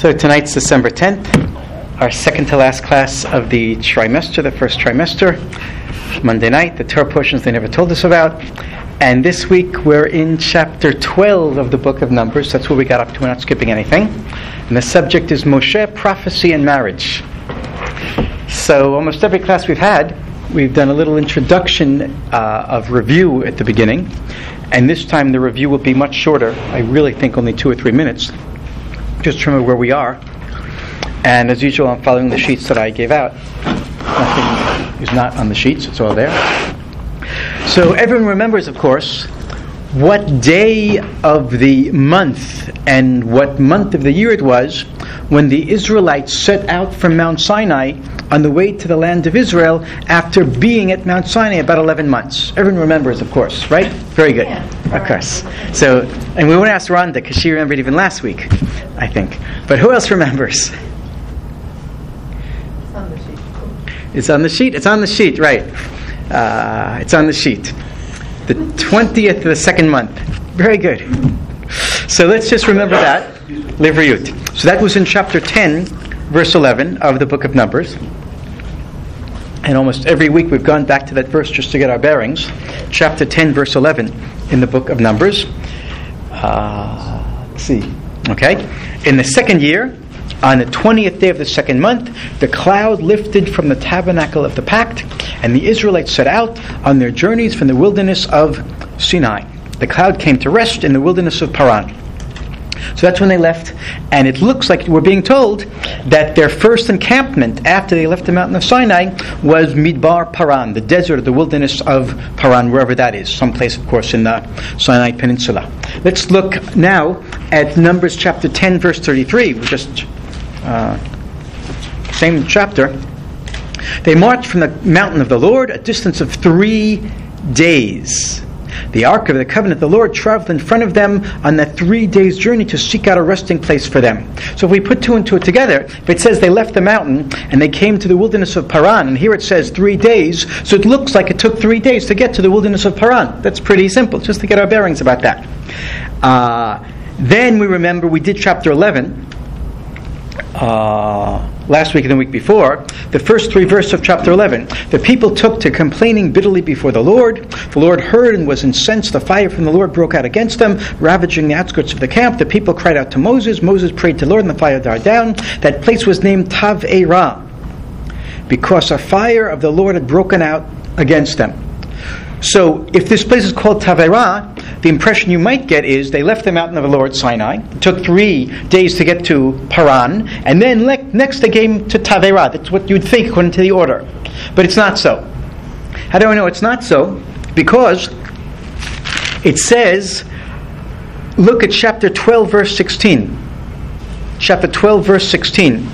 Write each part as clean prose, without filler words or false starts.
So tonight's December 10th, our second to last class of the trimester, the first trimester. Monday night, the Torah portions they never told us about. And this week we're in chapter 12 of the book of Numbers. That's where we got up to. We're not skipping anything. And the subject is Moshe, prophecy, and marriage. So almost every class we've had, we've done a little introduction of review at the beginning. And this time the review will be much shorter. I really think only 2 or 3 minutes. Just to remember where we are. And as usual, I'm following the sheets that I gave out. Nothing is not on the sheets. It's all there. So everyone remembers, of course, what day of the month and what month of the year it was when the Israelites set out from Mount Sinai on the way to the land of Israel after being at Mount Sinai about 11 months. Everyone remembers, of course, right? Very good. Yeah. Of course. So, and we won't ask Rhonda because she remembered even last week, I think. But who else remembers? It's on the sheet. It's on the sheet, right. It's on the sheet. The 20th of the second month. Very good. So let's just remember that. Levirut. So that was in chapter 10, verse 11 of the book of Numbers. And almost every week we've gone back to that verse just to get our bearings. Chapter 10, verse 11 in the book of Numbers. Let's see. Okay. In the second year, on the 20th day of the second month, the cloud lifted from the tabernacle of the pact, and the Israelites set out on their journeys from the wilderness of Sinai. The cloud came to rest in the wilderness of Paran. So that's when they left, and it looks like we're being told that their first encampment after they left the mountain of Sinai was Midbar Paran, the desert or the wilderness of Paran, wherever that is, someplace, of course, in the Sinai Peninsula. Let's look now at Numbers chapter 10, verse 33. We're just same chapter. They marched from the mountain of the Lord a distance of 3 days. The ark of the covenant of the Lord traveled in front of them on that 3 days' journey to seek out a resting place for them. So if we put 2 and 2 together, if it says they left the mountain and they came to the wilderness of Paran, and here it says 3 days, so it looks like it took 3 days to get to the wilderness of Paran. That's pretty simple, just to get our bearings about that. Then we remember we did chapter 11 last week and the week before. The first 3 verses of chapter 11. The people took to complaining bitterly before the Lord. The Lord heard and was incensed. The fire from the Lord broke out against them, ravaging the outskirts of the camp. The people cried out to Moses. Moses prayed to the Lord, and the fire died down. That place was named Tav-erah, because a fire of the Lord had broken out against them. So, if this place is called Tav-erah, the impression you might get is they left the mountain of the Lord, Sinai. It took 3 days to get to Paran, and then next they came to Tav-erah. That's what you'd think according to the order. But it's not so. How do I know it's not so? Because it says, look at chapter 12, verse 16. Chapter 12, verse 16.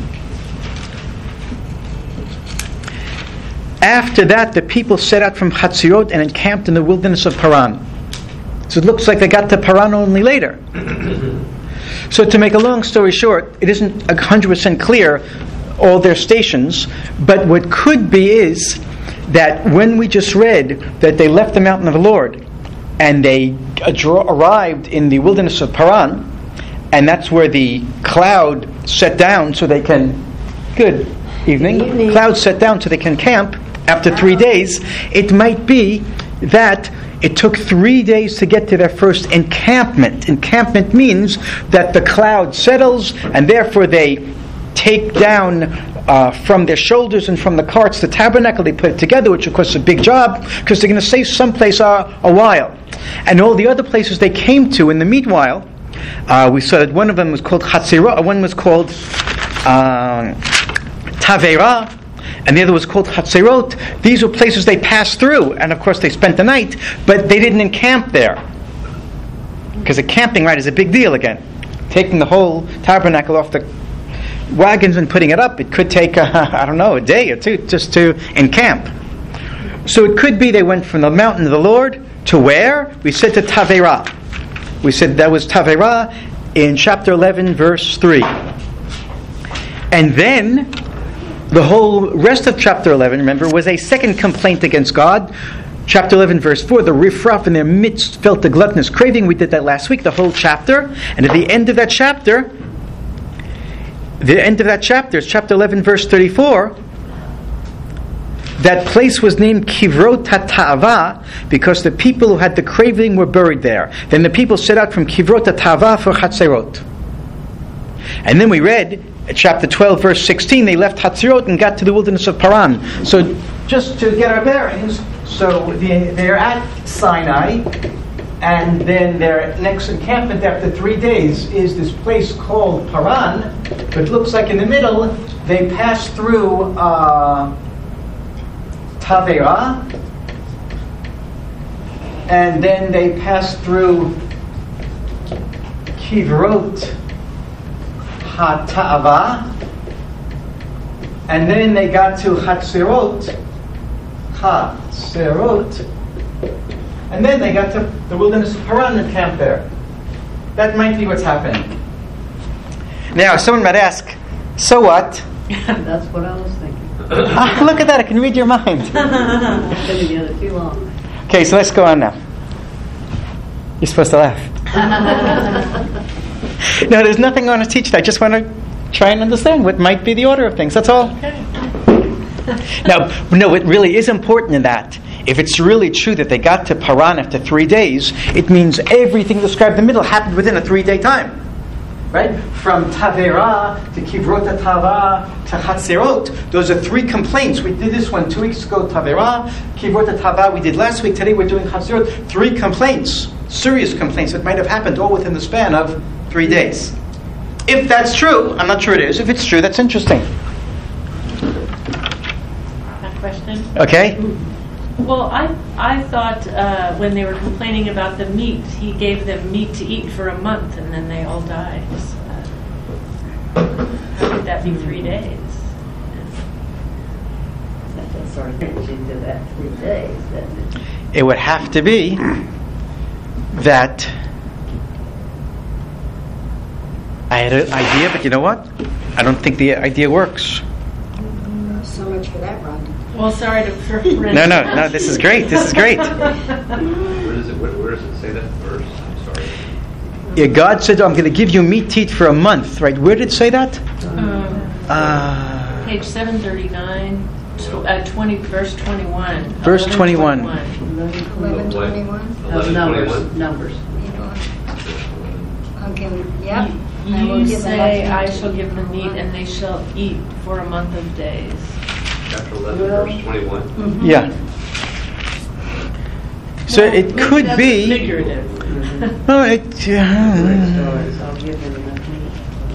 After that, the people set out from Hatzirot and encamped in the wilderness of Paran. So it looks like they got to Paran only later. So to make a long story short, it isn't 100% clear all their stations, but what could be is that when we just read that they left the mountain of the Lord and they arrived in the wilderness of Paran, and that's where the cloud set down so they can... Good evening. Cloud set down so they can camp after 3 days. It might be that it took 3 days to get to their first encampment. Encampment means that the cloud settles, and therefore they take down from their shoulders and from the carts the tabernacle. They put it together, which of course is a big job, because they're going to stay someplace a while. And all the other places they came to in the meanwhile, we saw that one of them was called Hatzirah, one was called Tav-erah, and the other was called Hatzirot. These were places they passed through, and of course they spent the night, but they didn't encamp there. Because a camping, right, is a big deal again. Taking the whole tabernacle off the wagons and putting it up, it could take, a day or 2 just to encamp. So it could be they went from the mountain of the Lord to where? We said to Tav-erah. We said that was Tav-erah in chapter 11, verse 3. And then the whole rest of chapter 11, remember, was a second complaint against God. Chapter 11, verse 4, the riffraff in their midst felt the gluttonous craving. We did that last week, the whole chapter. And at the end of that chapter, the end of that chapter is chapter 11, verse 34. That place was named Kivrot HaTa'ava because the people who had the craving were buried there. Then the people set out from Kivrot HaTa'ava for Hatzerot. And then we read chapter 12, verse 16, they left Hatzerot and got to the wilderness of Paran. So just to get our bearings, so they're at Sinai, and then their next encampment after 3 days is this place called Paran. But it looks like in the middle, they pass through Tavera, and then they pass through Kivrot HaTa'ava, and then they got to Hatzerot, and then they got to the wilderness of Paran and camped there. That might be what's happening. Now, someone might ask, so what? That's what I was thinking. Look at that, I can read your mind. I've been together too long. Okay, so let's go on now. You're supposed to laugh. No, there's nothing I want to teach. I just want to try and understand what might be the order of things. That's all. Now, no, it really is important in that. If it's really true that they got to Paran after 3 days, it means everything described in the middle happened within a 3-day time. Right? From Tavera to Kivrot HaTa'ava to Hatzerot, those are 3 complaints. We did this one 2 weeks ago, Tavera. Kivrot HaTa'ava we did last week. Today we're doing Hatzerot. 3 complaints, serious complaints that might have happened all within the span of 3 days. If that's true, I'm not sure it is. If it's true, that's interesting. A question? Okay? Well, I thought when they were complaining about the meat, he gave them meat to eat for a month, and then they all died. So, how could that be 3 days? That sort of gets into that 3 days, doesn't it? It would have to be that I had an idea, but you know what? I don't think the idea works. So much for that, Rod. Well, sorry to No, this is great. This is great. Where does it say that verse? I'm sorry. Yeah, God said, I'm going to give you meat to eat for a month, right? Where did it say that? Page 739, 20, verse 21. Verse 21. 11:21. Numbers. Okay, yep. I will You give them say, that I meat. shall give them meat, and they shall eat for a month of days. Chapter 11, verse 21. Mm-hmm. Yeah. So Well, it maybe could that's be. figurative. Oh, it. I'll give them enough meat.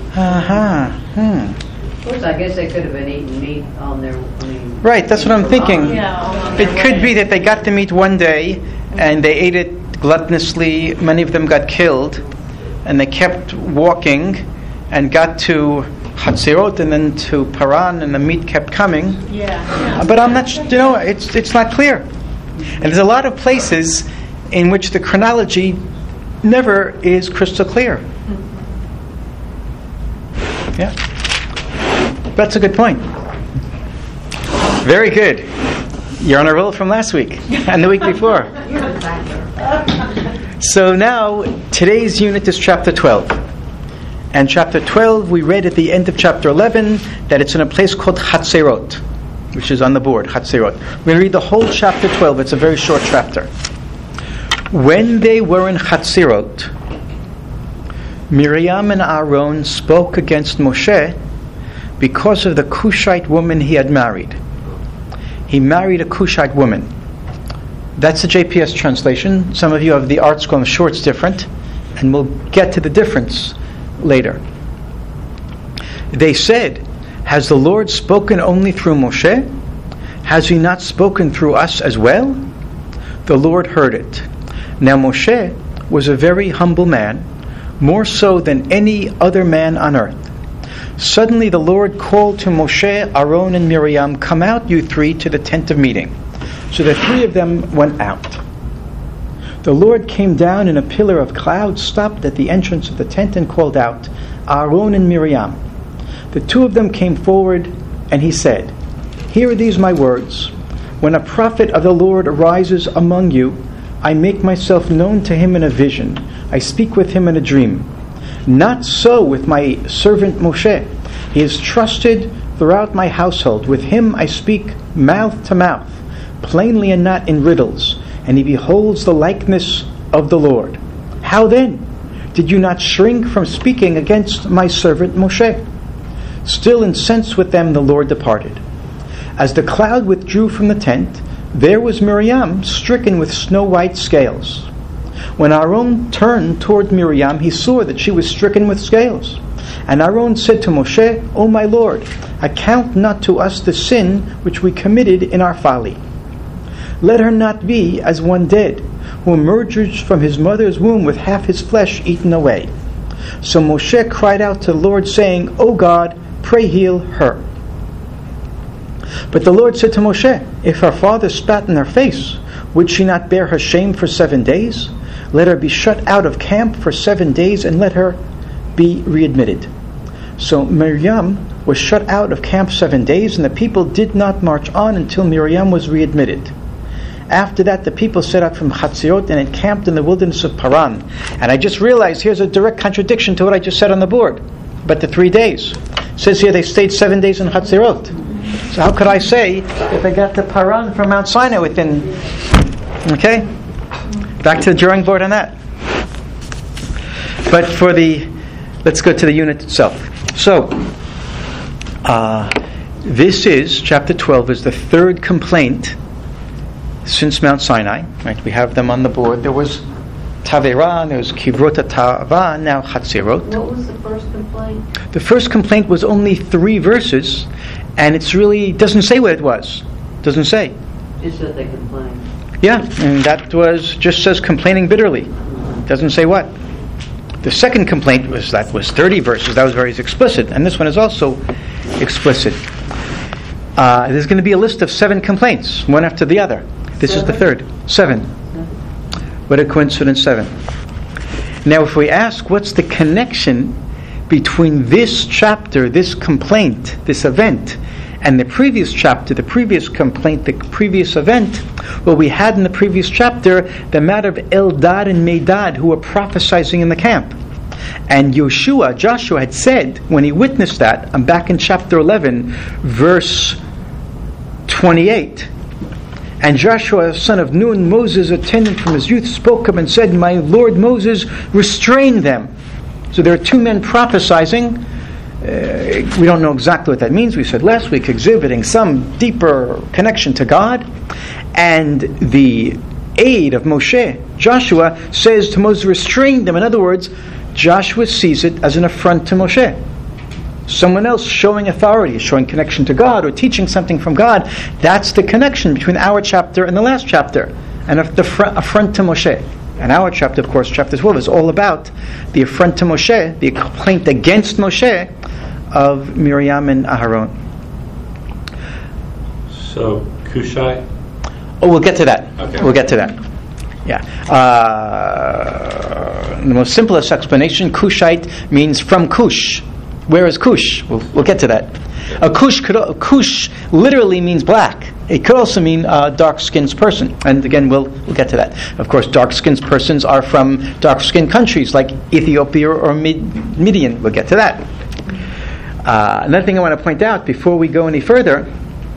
Of course, I guess they could have been eating meat on their. Right, that's what I'm thinking. Yeah, on It their could way. be that they got the meat one day and they ate it gluttonously. Many of them got killed, and they kept walking and got to Hatzerot and then to Paran, and the meat kept coming. Yeah. But I'm not. It's not clear. And there's a lot of places in which the chronology never is crystal clear. Yeah. That's a good point. Very good. You're on a roll from last week and the week before. So now, today's unit is chapter 12. And chapter 12, we read at the end of chapter 11 that it's in a place called Hatzerot, which is on the board, Hatzerot. We're going to read the whole chapter 12. It's a very short chapter. When they were in Hatzerot, Miriam and Aaron spoke against Moshe because of the Cushite woman he had married. He married a Cushite woman. That's the JPS translation. Some of you have the art school, I'm sure it's different, and we'll get to the difference later. They said, has the Lord spoken only through Moshe? Has he not spoken through us as well? The Lord heard it. Now Moshe was a very humble man, more so than any other man on earth. Suddenly the Lord called to Moshe, Aaron, and Miriam, come out, you three, to the tent of meeting. So the 3 of them went out. The Lord came down in a pillar of cloud, stopped at the entrance of the tent, and called out, Aaron and Miriam. The 2 of them came forward, and he said, hear these my words. When a prophet of the Lord arises among you, I make myself known to him in a vision. I speak with him in a dream. Not so with my servant Moshe. He is trusted throughout my household. With him I speak mouth to mouth, plainly and not in riddles, and he beholds the likeness of the Lord. How then did you not shrink from speaking against my servant Moshe? Still incensed with them, the Lord departed. As the cloud withdrew from the tent, there was Miriam stricken with snow-white scales. When Aaron turned toward Miriam, he saw that she was stricken with scales. And Aaron said to Moshe, O my Lord, account not to us the sin which we committed in our folly. Let her not be as one dead, who emerges from his mother's womb with half his flesh eaten away. So Moshe cried out to the Lord, saying, O God, pray heal her. But the Lord said to Moshe, if her father spat in her face, would she not bear her shame for 7 days? Let her be shut out of camp for 7 days, and let her be readmitted. So Miriam was shut out of camp 7 days, and the people did not march on until Miriam was readmitted. After that, the people set out from Hatziot and encamped in the wilderness of Paran. And I just realized here's a direct contradiction to what I just said on the board. But the 3 days. It says here they stayed 7 days in Hatzirot. So how could I say that they got to Paran from Mount Sinai within... Okay? Back to the drawing board on that. But for the... Let's go to the unit itself. So, this is, chapter 12, is the third complaint since Mount Sinai. Right? We have them on the board. There was Tavera, there was Kivrot Tava, now Hatzirot. What was the first complaint? The first complaint was only 3 verses, and it's really doesn't say what it was. Doesn't say. Just that they complained. Yeah, and that just says complaining bitterly. Doesn't say what. The second complaint was 30 verses. That was very explicit, and this one is also explicit. There's going to be a list of 7 complaints, one after the other. This is the third. 7. What a coincidence, 7. Now, if we ask what's the connection between this chapter, this complaint, this event, and the previous chapter, the previous complaint, the previous event, well, we had in the previous chapter the matter of Eldad and Medad who were prophesying in the camp. And Joshua had said, when he witnessed that, I'm back in chapter 11, verse 28, and Joshua, son of Nun, Moses' attendant from his youth, spoke up and said, my Lord Moses, restrain them. So there are 2 men prophesying. We don't know exactly what that means. We said last week, exhibiting some deeper connection to God. And the aide of Moshe, Joshua, says to Moses, restrain them. In other words, Joshua sees it as an affront to Moshe. Someone else showing authority, showing connection to God, or teaching something from God. That's the connection between our chapter and the last chapter. And the affront to Moshe. And our chapter, of course, chapter 12, is all about the affront to Moshe, the complaint against Moshe of Miriam and Aharon. So, Cushite? Oh, we'll get to that. Okay. We'll get to that. Yeah. The most simplest explanation, Cushite means from Cush. Where is Cush? We'll get to that. Cush literally means black. It could also mean a dark-skinned person. And again, we'll get to that. Of course, dark-skinned persons are from dark-skinned countries like Ethiopia or Midian. We'll get to that. Another thing I want to point out before we go any further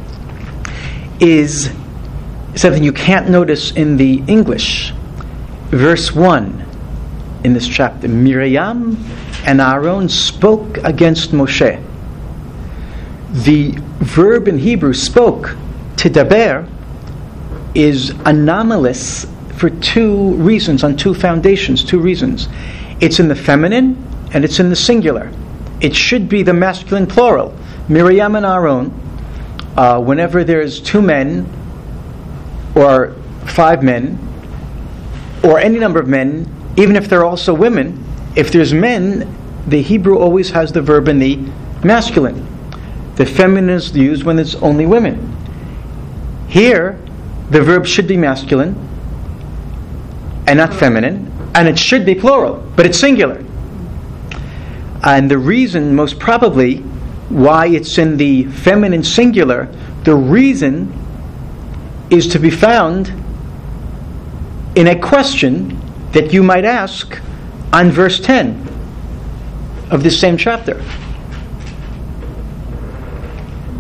is something you can't notice in the English. Verse 1 in this chapter. Miriam and Aaron spoke against Moshe. The verb in Hebrew, spoke, tidaber, is anomalous for 2 reasons, on 2 foundations, 2 reasons. It's in the feminine and it's in the singular. It should be the masculine plural. Miriam and Aaron, whenever there's 2 men or 5 men or any number of men, even if they're also women, if there's men, the Hebrew always has the verb in the masculine. The feminine is used when it's only women. Here, the verb should be masculine and not feminine, and it should be plural, but it's singular. And the reason, most probably, why it's in the feminine singular, the reason is to be found in a question that you might ask on verse 10 of this same chapter.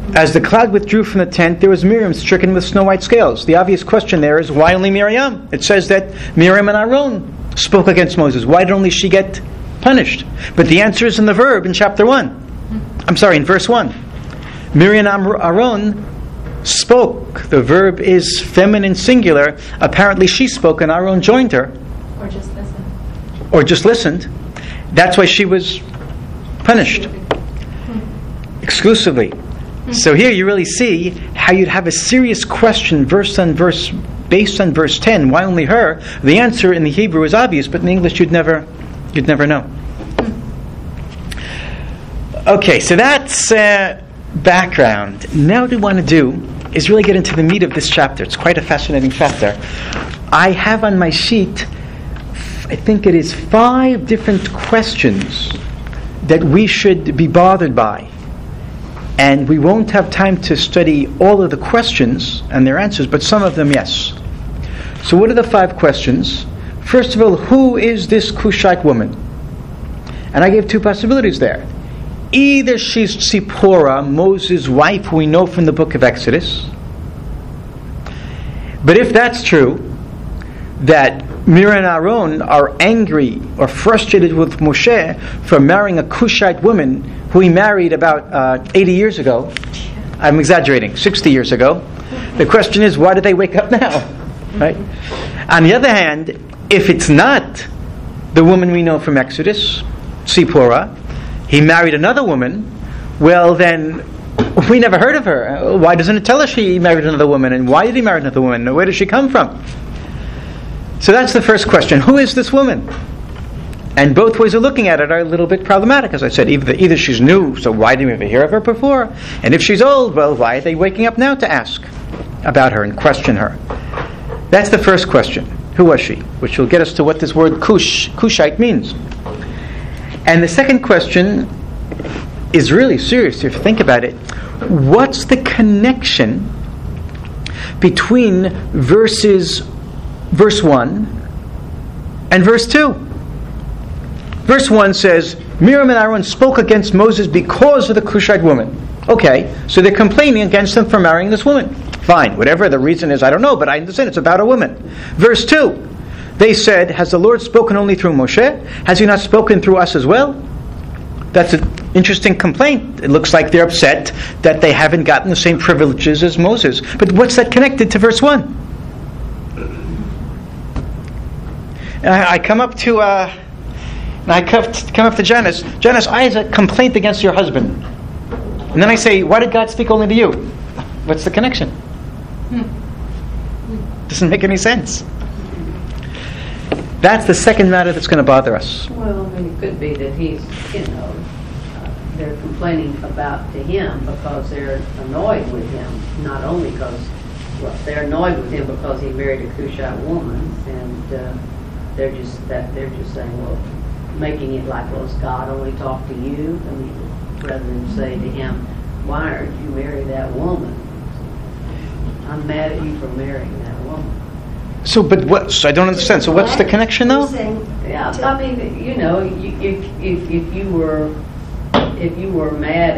As the cloud withdrew from the tent, there was Miriam stricken with snow-white scales. The obvious question there is, why only Miriam? It says that Miriam and Aaron spoke against Moses. Why did only she get punished? But the answer is in the verb in chapter 1. I'm sorry, in verse 1. Miriam and Aaron spoke. The verb is feminine singular. Apparently she spoke and Aaron joined her. Or just listen. Or just listened. That's why she was punished. Exclusively. So here you really see how you'd have a serious question verse on verse based on verse 10. Why only her? The answer in the Hebrew is obvious, but in English you'd never know. Okay, so that's background. Now what we want to do is really get into the meat of this chapter. It's quite a fascinating chapter. I have on my sheet, I think it is 5 different questions that we should be bothered by. And we won't have time to study all of the questions and their answers, but some of them, yes. So what are the 5 questions? First of all, who is this Cushite woman? And I gave 2 possibilities there. Either she's Tzipporah, Moses' wife, who we know from the book of Exodus. But if that's true, that Miriam and Aaron are angry or frustrated with Moshe for marrying a Cushite woman who he married about 80 years ago. I'm exaggerating, 60 years ago. The question is, why did they wake up now? Right? On the other hand, if it's not the woman we know from Exodus, Tzipporah, he married another woman, well then, we never heard of her. Why doesn't it tell us he married another woman? And why did he marry another woman? Where does she come from? So that's the first question. Who is this woman? And both ways of looking at it are a little bit problematic. As I said, either she's new, so why didn't we ever hear of her before? And if she's old, well, why are they waking up now to ask about her and question her? That's the first question. Who was she? Which will get us to what this word Cushite means. And the second question is really serious if you think about it. What's the connection between verse 1 and verse 2? Verse 1 says, Miriam and Aaron spoke against Moses because of the Cushite woman. Okay, so they're complaining against him for marrying this woman. Fine, whatever the reason is, I don't know, but I understand it's about a woman. Verse 2, they said, has the Lord spoken only through Moshe? Has he not spoken through us as well? That's an interesting complaint. It looks like they're upset that they haven't gotten the same privileges as Moses. But what's that connected to verse 1? I come up to Janice. Janice, I have a complaint against your husband. And then I say, why did God speak only to you? What's the connection? Doesn't make any sense. That's the second matter that's going to bother us. Well, I mean, it could be that he's, they're complaining about to him because they're annoyed with him. Not only because, they're annoyed with him because he married a Cushite woman, and they're just saying, well, making it like, well, does God only talk to you? I mean, rather than say to him, why aren't you marry that woman? I'm mad at you for marrying that woman. So, but what? So I don't understand. So, what's the connection, though? Yeah, I mean, if you were mad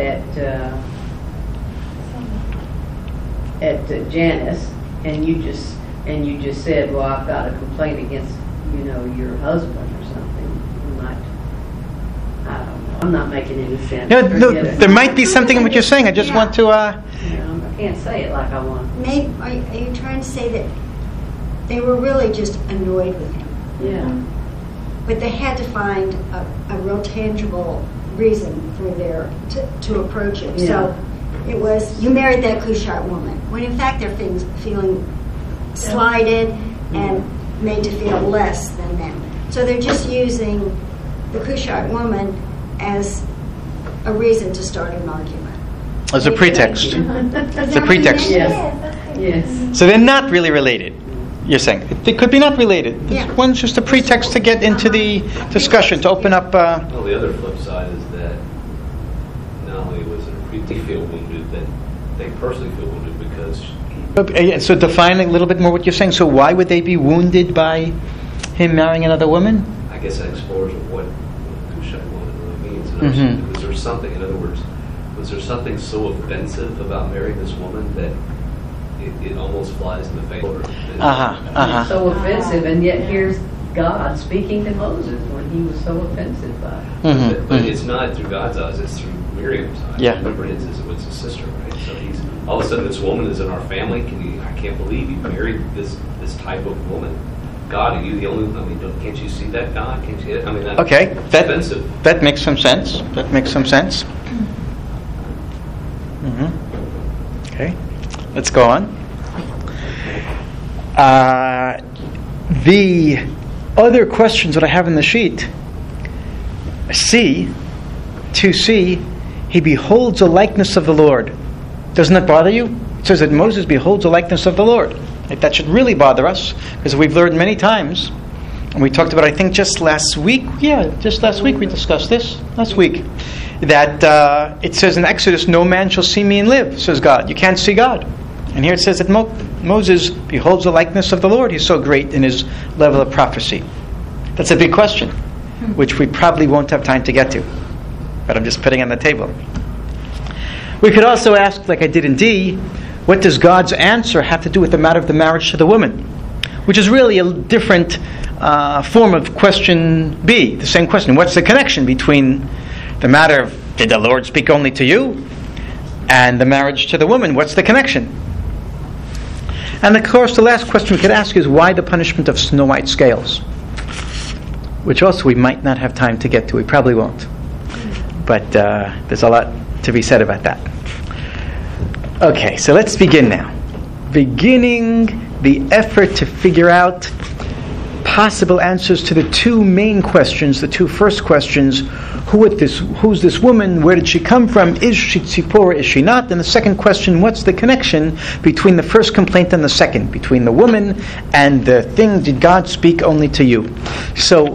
at Janice, and you just said, well, I've got a complaint against your husband or something, you might. I don't know. I'm not making any sense. No, there might be something in what you're saying. I just want to. I can't say it like I want. Maybe, are you trying to say that they were really just annoyed with him? Yeah. But they had to find a real tangible reason for to approach him. Yeah. So it was, you married that Cushite woman. When in fact they're feeling slighted and made to feel less than them. So they're just using the Cushite woman as a reason to start an argument. As a pretext. It's a pretext. Yes. So they're not really related. You're saying they could be not related. Yeah. One's just a pretext to get into the discussion, to open up. Well, the other flip side is that not only was it they feel wounded, that they personally feel wounded because. So define a little bit more what you're saying. So why would they be wounded by him marrying another woman? I guess that explores what Cushite woman really means. In other words, there's something. In other words, Was there something so offensive about marrying this woman that it almost flies in the face? So offensive, and yet here's God speaking to Moses when he was so offensive by it. But it's not through God's eyes; it's through Miriam's eyes. Yeah. Remember, it's his sister, right? So he's all of a sudden this woman is in our family. I can't believe you married this type of woman. God, are you the only? I mean, can't you see that, God? Can't you? I mean, that's offensive. That makes some sense. Okay, let's go on. The other questions that I have in the sheet. C, he beholds a likeness of the Lord. Doesn't that bother you? It says that Moses beholds a likeness of the Lord. That should really bother us, because we've learned many times, and we talked about, I think just last week we discussed this, that it says in Exodus, no man shall see me and live, says God. You can't see God. And here it says that Moses beholds the likeness of the Lord. He's so great in his level of prophecy. That's a big question, which we probably won't have time to get to, but I'm just putting on the table. We could also ask, like I did in D, what does God's answer have to do with the matter of the marriage to the woman? Which is really a different form of question B, the same question. What's the connection between the matter of, did the Lord speak only to you, and the marriage to the woman? What's the connection? And of course, the last question we could ask is, why the punishment of Snow White's scales? Which also we might not have time to get to. We probably won't. But there's a lot to be said about that. Okay, so let's begin now. Beginning the effort to figure out possible answers to the two main questions, the two first questions: who's this woman? Where did she come from? Is she Tzipporah? Is she not? And the second question: what's the connection between the first complaint and the second, between the woman and the thing? Did God speak only to you? So,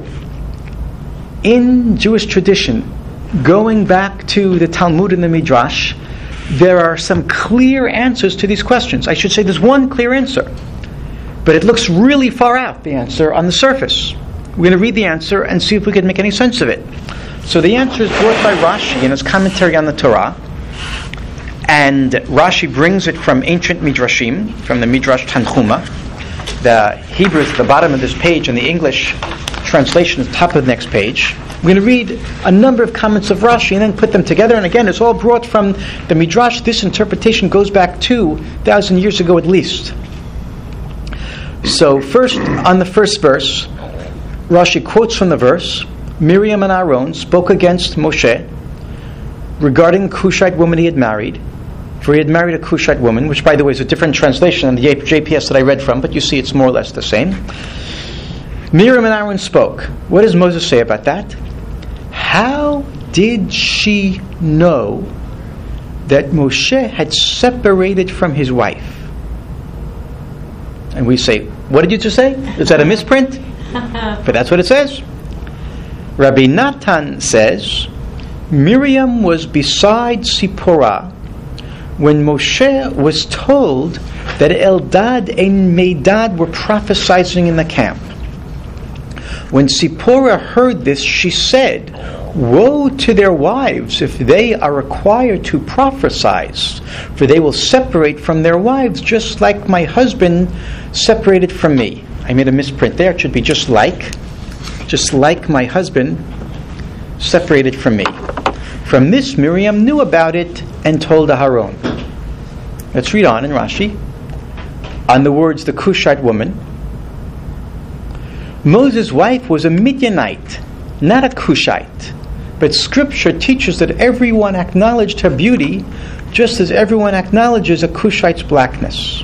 in Jewish tradition, going back to the Talmud and the Midrash, there are some clear answers to these questions. I should say there's one clear answer, but it looks really far out, the answer, on the surface. We're going to read the answer and see if we can make any sense of it. So the answer is brought by Rashi in his commentary on the Torah, and Rashi brings it from ancient Midrashim, from the Midrash Tanchuma. The Hebrew is at the bottom of this page, and the English translation is top of the next page. We're going to read a number of comments of Rashi and then put them together. And again, it's all brought from the Midrash. This interpretation goes back 2,000 years ago at least. So first, on the first verse, Rashi quotes from the verse, Miriam and Aaron spoke against Moshe regarding the Cushite woman he had married. For he had married a Cushite woman, which by the way is a different translation than the JPS that I read from, but you see it's more or less the same. Miriam and Aaron spoke. What does Moses say about that? How did she know that Moshe had separated from his wife? And we say, what did you just say? Is that a misprint? But that's what it says. Rabbi Natan says, Miriam was beside Tzipporah when Moshe was told that Eldad and Medad were prophesying in the camp. When Tzipporah heard this, she said, woe to their wives if they are required to prophesy, for they will separate from their wives just like my husband separated from me. I made a misprint there. It should be just like my husband separated from me. From this, Miriam knew about it and told Aharon. Let's read on in Rashi. On the words, the Cushite woman. Moses' wife was a Midianite, not a Cushite. But Scripture teaches that everyone acknowledged her beauty, just as everyone acknowledges a Cushite's blackness.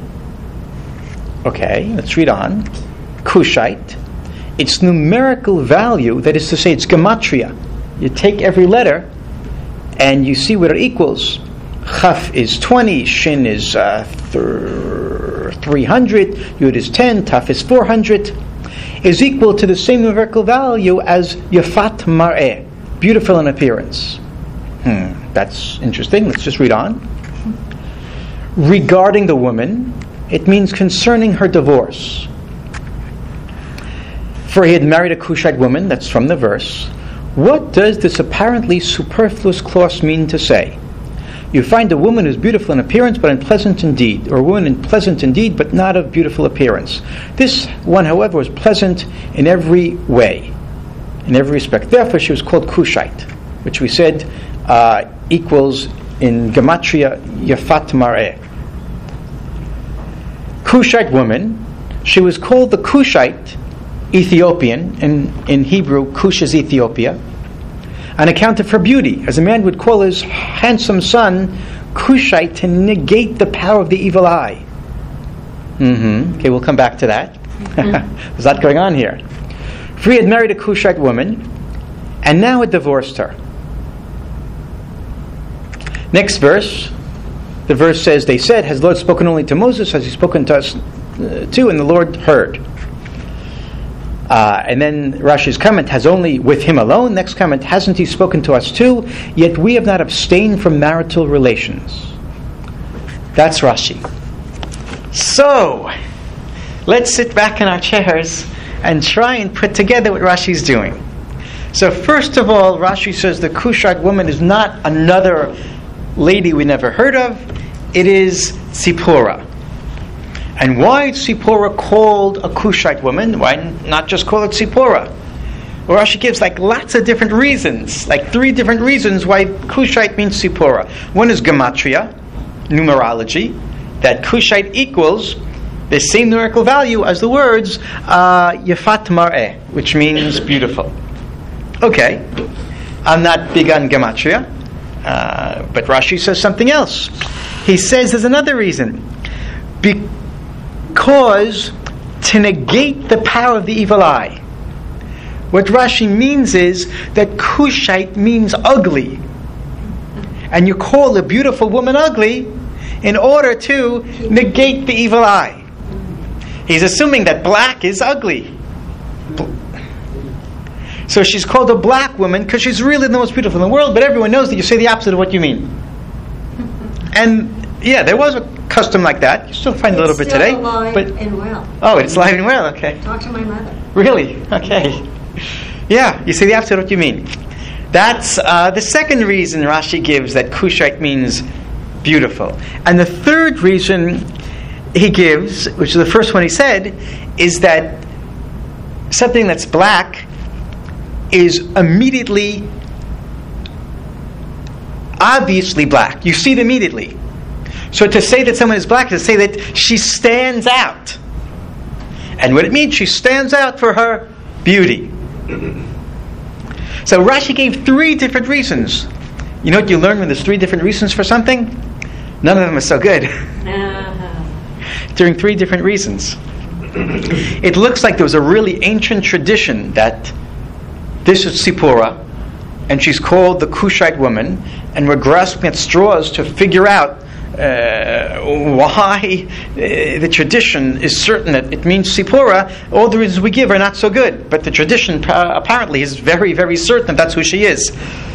Okay, let's read on. Cushite. Its numerical value, that is to say, its gematria. You take every letter and you see what it equals. Chaf is 20, Shin is 300, Yud is 10, Taf is 400. Is equal to the same numerical value as Yafat Mar'eh, beautiful in appearance. That's interesting. Let's just read on. Regarding the woman, it means concerning her divorce. For he had married a Cushite woman, that's from the verse. What does this apparently superfluous clause mean to say? You find a woman who's beautiful in appearance but unpleasant in deed, or a woman pleasant in deed but not of beautiful appearance. This one, however, was pleasant in every way, in every respect. Therefore, she was called Cushite, which we said equals in Gematria Yafat Mar'eh. Cushite woman. She was called the Cushite, Ethiopian, in Hebrew, Cush is Ethiopia, on account of her beauty, as a man would call his handsome son Cushite to negate the power of the evil eye. Okay, we'll come back to that. There's a lot going on here. For he had married a Cushite woman, and now had divorced her. Next verse, the verse says, they said, has the Lord spoken only to Moses? Has he spoken to us too? And the Lord heard. And then Rashi's comment has only with him alone. Next comment, hasn't he spoken to us too? Yet we have not abstained from marital relations. That's Rashi. So, let's sit back in our chairs and try and put together what Rashi's doing. So first of all, Rashi says the Cushite woman is not another lady we never heard of. It is Tzipora. And why is Tzipora called a Cushite woman? Why not just call it Tzipora? Well, Rashi gives lots of different reasons, 3 different reasons why Cushite means Tzipora. One is Gematria, numerology, that Cushite equals the same numerical value as the words Yafat Mar'eh, which means beautiful. Okay, I'm not big on Gematria, but Rashi says something else. He says there's another reason. Because to negate the power of the evil eye. What Rashi means is that Cushite means ugly. And you call a beautiful woman ugly in order to negate the evil eye. He's assuming that black is ugly. So she's called a black woman because she's really the most beautiful in the world, but everyone knows that you say the opposite of what you mean. And yeah, there was a custom like that. You still find a little bit today. But and well. Oh, it's alive and well, okay. Talk to my mother. Really? Okay. Yeah, you say the opposite of what you mean. That's the second reason Rashi gives that Cushite means beautiful. And the third reason he gives, which is the first one he said, is that something that's black is immediately, obviously black. You see it immediately. So to say that someone is black is to say that she stands out. And what it means, she stands out for her beauty. So Rashi gave 3 different reasons. You know what you learn when there's 3 different reasons for something? None of them are so good. During 3 different reasons. It looks like there was a really ancient tradition that this is Tzipora, and she's called the Cushite woman, and we're grasping at straws to figure out why the tradition is certain that it means Tzipora. All the reasons we give are not so good, but the tradition apparently is very, very certain that's who she is.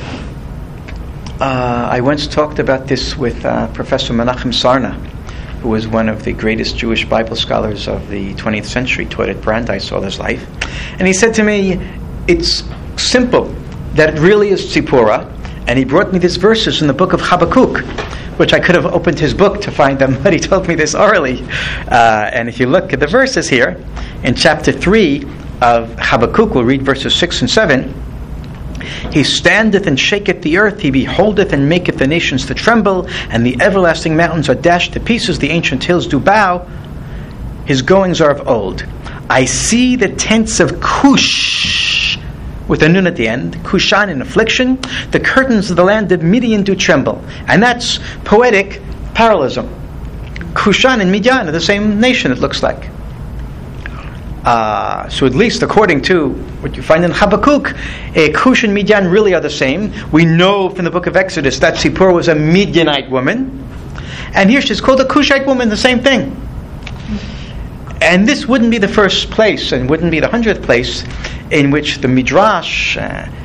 I once talked about this with Professor Menachem Sarna, who was one of the greatest Jewish Bible scholars of the 20th century, taught at Brandeis all his life. And he said to me, it's simple, that it really is Tzipora. And he brought me these verses in the book of Habakkuk, which I could have opened his book to find them, but he told me this orally. And if you look at the verses here, in chapter 3 of Habakkuk, we'll read verses 6 and 7. He standeth and shaketh the earth, he beholdeth and maketh the nations to tremble, and the everlasting mountains are dashed to pieces, the ancient hills do bow, his goings are of old. I see the tents of Cush, with a nun at the end, Cushan in affliction, the curtains of the land of Midian do tremble. And that's poetic parallelism. Cushan and Midian are the same nation, it looks like. So at least according to what you find in Habakkuk, Cush and Midian really are the same. We know from the book of Exodus that Tzipora was a Midianite woman. And here she's called a Cushite woman, the same thing. And this wouldn't be the first place, and wouldn't be the 100th place, in which the Midrash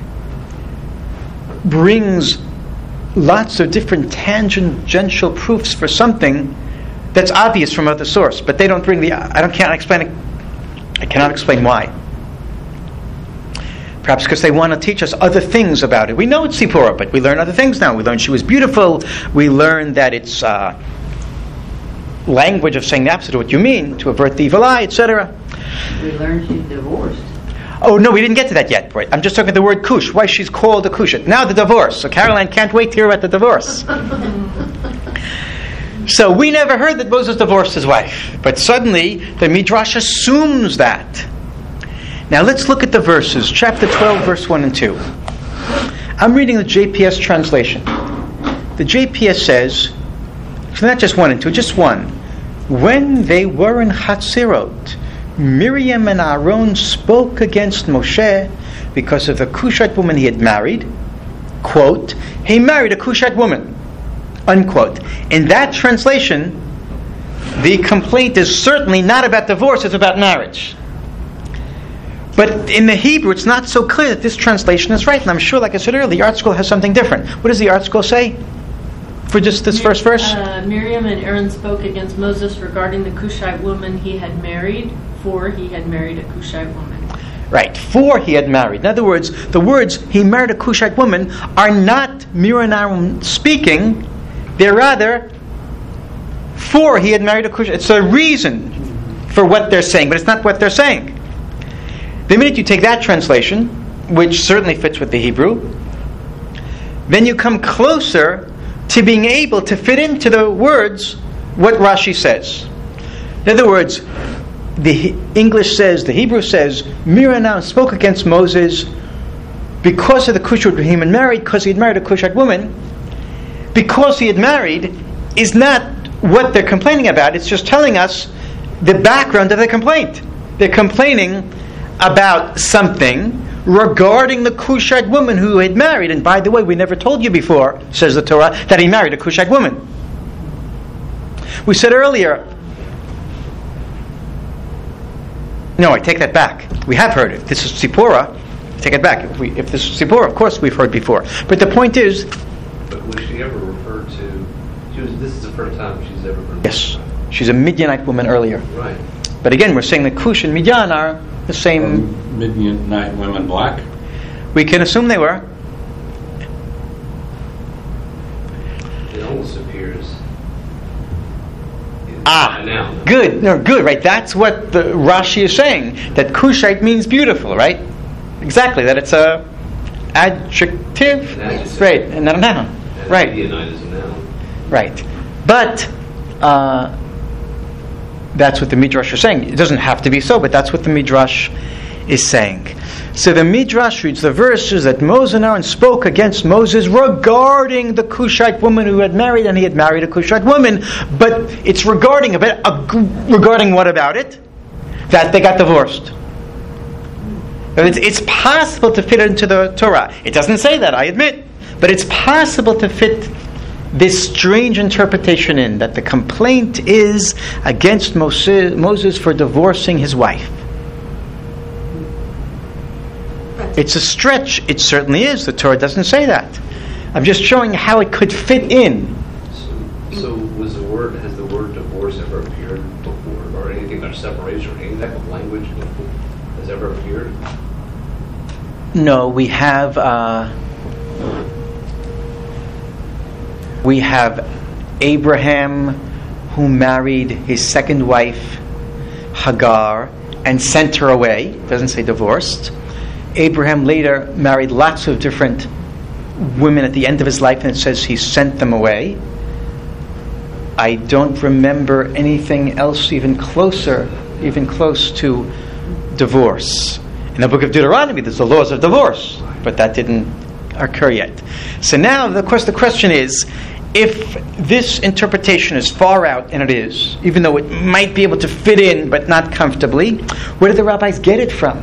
brings lots of different tangential proofs for something that's obvious from other source, but they don't bring I cannot explain why. Perhaps because they want to teach us other things about it. We know it's Zipporah, but we learn other things now. We learn she was beautiful. We learn that it's language of saying the opposite of what you mean, to avert the evil eye, etc. We learned she's divorced. Oh, no, we didn't get to that yet. Right? I'm just talking the word kush, why she's called a kush. Now the divorce. So Caroline can't wait to hear about the divorce. So we never heard that Moses divorced his wife. But suddenly, the Midrash assumes that. Now let's look at the verses. Chapter 12, verse 1 and 2. I'm reading the JPS translation. The JPS says, so not just 1 and 2, just 1. When they were in Hatzirot, Miriam and Aaron spoke against Moshe because of the Cushite woman he had married. Quote, he married a Cushite woman. Unquote. In that translation, the complaint is certainly not about divorce, it's about marriage. But in the Hebrew, it's not so clear that this translation is right. And I'm sure, like I said earlier, the Art Scroll has something different. What does the Art Scroll say for just this first verse? Miriam and Aaron spoke against Moses regarding the Cushite woman he had married, for he had married a Cushite woman. Right, for he had married. In other words, the words, he married a Cushite woman, are not Miriam and Aaron speaking. They're rather, for he had married a Cushite. It's a reason for what they're saying, but it's not what they're saying. The minute you take that translation, which certainly fits with the Hebrew, then you come closer to being able to fit into the words what Rashi says. In other words, the English says, the Hebrew says, Miriam now spoke against Moses because of the Cushite woman he had married, because he had married a Cushite woman. Because he had married is not what they're complaining about. It's just telling us the background of the complaint. They're complaining about something regarding the Cushite woman who had married. And by the way, we never told you before, says the Torah, that he married a Cushite woman. We said earlier, no, I take that back. We have heard it. This is Zipporah. Take it back. If this is Zipporah, of course we've heard before. But the point is... But was she ever referred to... This is the first time she's ever been... Yes. She's a Midianite woman earlier. Right. But again, we're saying that Cush and Midian are the same... Midianite women black? We can assume they were. It almost appears... Now. Good. No, good, right? That's what the Rashi is saying. That Cushite means beautiful, right? Exactly. That it's a adjective. Right. And not a noun. And right. Midianite is a noun. Right. But that's what the Midrash is saying. It doesn't have to be so, but that's what the Midrash is saying. So the Midrash reads the verses that Moses and Aaron spoke against Moses regarding the Cushite woman who had married, and he had married a Cushite woman. But it's regarding regarding what about it? That they got divorced. It's possible to fit it into the Torah. It doesn't say that, I admit. But it's possible to fit this strange interpretation in, that the complaint is against Moses for divorcing his wife. It's a stretch. It certainly is. The Torah doesn't say that. I'm just showing how it could fit in. So has the word divorce ever appeared before, or anything like separation, or any type of language before, has ever appeared? No, we have Abraham, who married his second wife, Hagar, and sent her away. It doesn't say divorced. Abraham later married lots of different women at the end of his life, and it says he sent them away. I don't remember anything else even close to divorce. In the book of Deuteronomy, there's the laws of divorce, but that didn't occur yet. So now, of course, the question is, if this interpretation is far out, and it is, even though it might be able to fit in, but not comfortably, where did the rabbis get it from?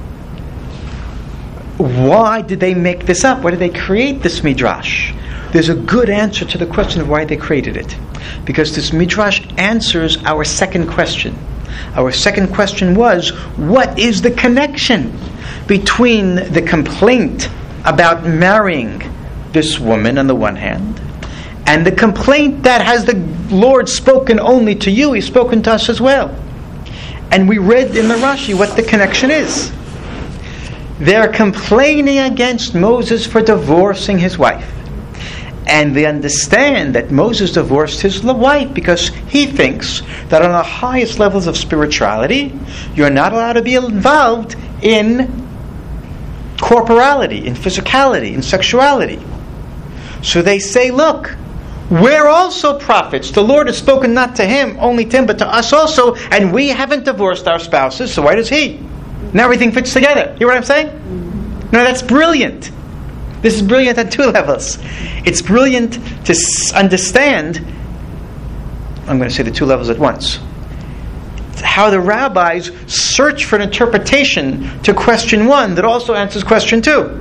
Why did they make this up? Why did they create this midrash? There's a good answer to the question of why they created it. Because this midrash answers our second question. Our second question was, what is the connection between the complaint about marrying this woman on the one hand, and the complaint that has the Lord spoken only to you, He's spoken to us as well? And we read in the Rashi what the connection is. They're complaining against Moses for divorcing his wife. And they understand that Moses divorced his wife because he thinks that on the highest levels of spirituality, you're not allowed to be involved in corporality, in physicality, in sexuality. So they say, look, we're also prophets. The Lord has spoken not to him, only to him, but to us also, and we haven't divorced our spouses, so why does he? Now everything fits together. You know what I'm saying? No, that's brilliant. This is brilliant at two levels. It's brilliant to understand, I'm going to say the two levels at once, how the rabbis search for an interpretation to question one that also answers question two.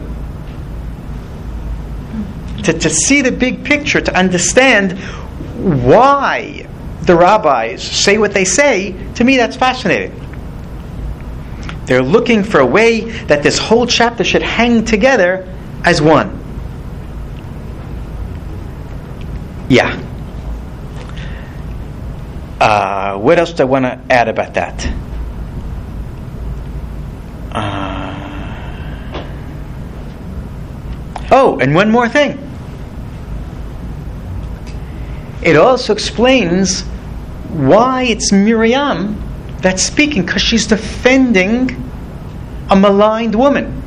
To see the big picture, to understand why the rabbis say what they say, to me that's fascinating. They're looking for a way that this whole chapter should hang together as one. Yeah. What else do I want to add about that? And one more thing. It also explains why it's Miriam that's speaking, because she's defending a maligned woman.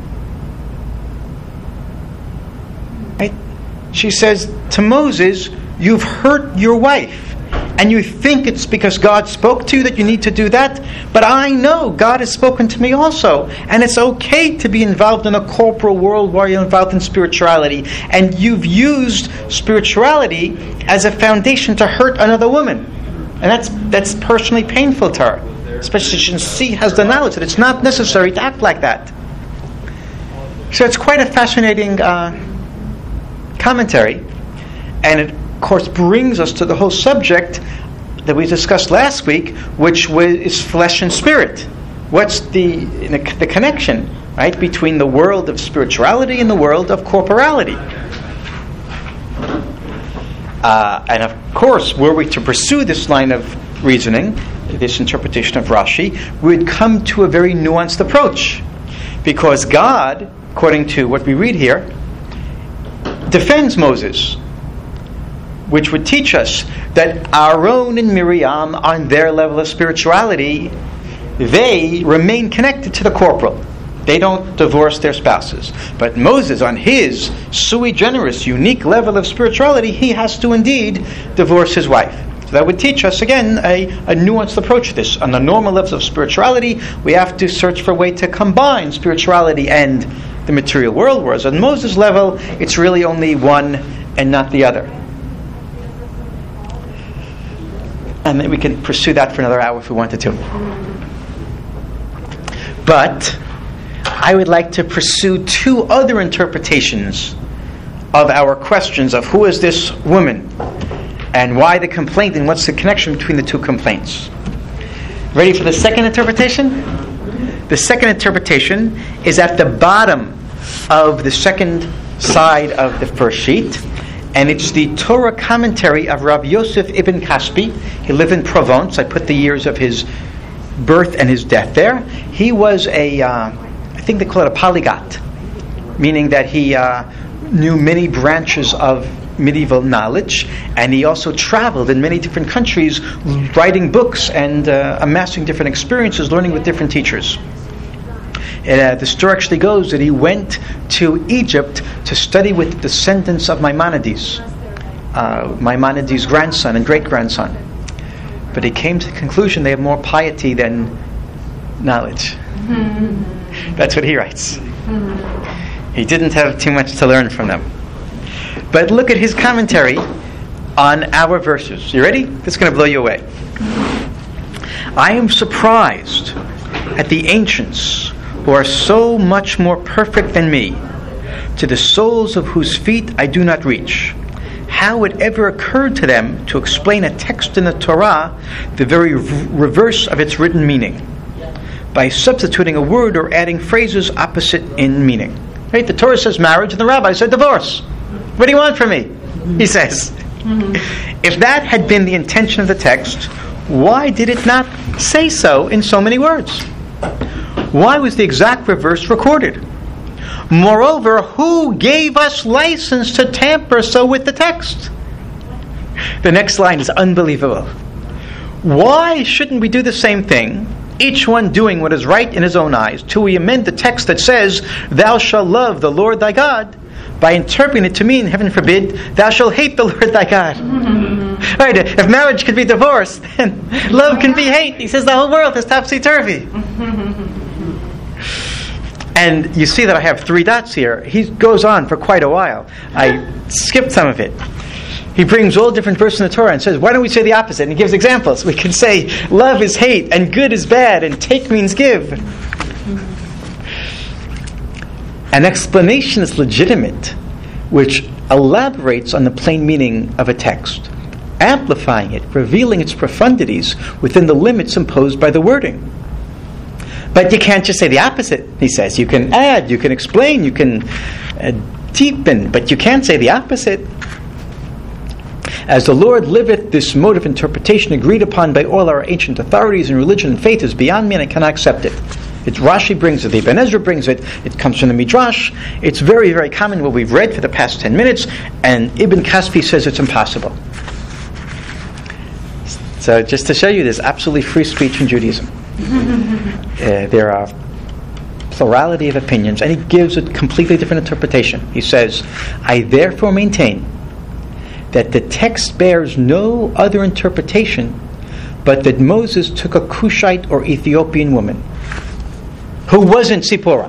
Right? She says to Moses, you've hurt your wife, and you think it's because God spoke to you that you need to do that, but I know God has spoken to me also, and it's okay to be involved in a corporal world while you're involved in spirituality, and you've used spirituality as a foundation to hurt another woman, and that's personally painful to her, especially since she has the knowledge that it's not necessary to act like that. So it's quite a fascinating commentary, and it of course brings us to the whole subject that we discussed last week, which is flesh and spirit. What's the connection, right, between the world of spirituality and the world of corporality? And of course, were we to pursue this line of reasoning, this interpretation of Rashi, we would come to a very nuanced approach, because God, according to what we read here, defends Moses, which would teach us that Aaron and Miriam, on their level of spirituality, they remain connected to the corporal. They don't divorce their spouses. But Moses, on his sui generis, unique level of spirituality, he has to indeed divorce his wife. So that would teach us, again, a nuanced approach to this. On the normal levels of spirituality, we have to search for a way to combine spirituality and the material world, whereas on Moses' level, it's really only one and not the other. And then we can pursue that for another hour if we wanted to. But I would like to pursue two other interpretations of our questions of who is this woman and why the complaint and what's the connection between the two complaints. Ready for the second interpretation? The second interpretation is at the bottom of the second side of the first sheet, and it's the Torah commentary of Rav Yosef Ibn Kaspi. He lived in Provence. I put the years of his birth and his death there. He was I think they call it a polyglot, meaning that he knew many branches of medieval knowledge, and he also traveled in many different countries, writing books and amassing different experiences, learning with different teachers. The story actually goes that he went to Egypt to study with the descendants of Maimonides, Maimonides' grandson and great-grandson. But he came to the conclusion they have more piety than knowledge. That's what he writes. He didn't have too much to learn from them. But look at his commentary on our verses. You ready? This is going to blow you away. I am surprised at the ancients who are so much more perfect than me, to the soles of whose feet I do not reach. How it ever occurred to them to explain a text in the Torah the very reverse of its written meaning, by substituting a word or adding phrases opposite in meaning. Right? The Torah says marriage, and the rabbi said divorce. What do you want from me? He says. If that had been the intention of the text, why did it not say so in so many words? Why was the exact reverse recorded? Moreover, who gave us license to tamper so with the text? The next line is unbelievable. Why shouldn't we do the same thing, each one doing what is right in his own eyes, till we amend the text that says, thou shalt love the Lord thy God, by interpreting it to mean, heaven forbid, thou shalt hate the Lord thy God. Right, if marriage could be divorce, then love can be hate. He says the whole world is topsy-turvy. And you see that I have 3 dots here. He goes on for quite a while. I skipped some of it. He brings all different verses in the Torah and says, why don't we say the opposite? And he gives examples. We can say, love is hate, and good is bad, and take means give. An explanation is legitimate, which elaborates on the plain meaning of a text, amplifying it, revealing its profundities within the limits imposed by the wording. But you can't just say the opposite, he says. You can add, you can explain, you can deepen, but you can't say the opposite. As the Lord liveth, this mode of interpretation agreed upon by all our ancient authorities in religion and faith is beyond me, and I cannot accept it. It's Rashi brings it, the Ibn Ezra brings it, it comes from the Midrash. It's very, very common what we've read for the past 10 minutes, and Ibn Kaspi says it's impossible. So just to show you, there's absolutely free speech in Judaism. There are plurality of opinions, and he gives a completely different interpretation. He says, I therefore maintain that the text bears no other interpretation but that Moses took a Cushite or Ethiopian woman who wasn't Zipporah.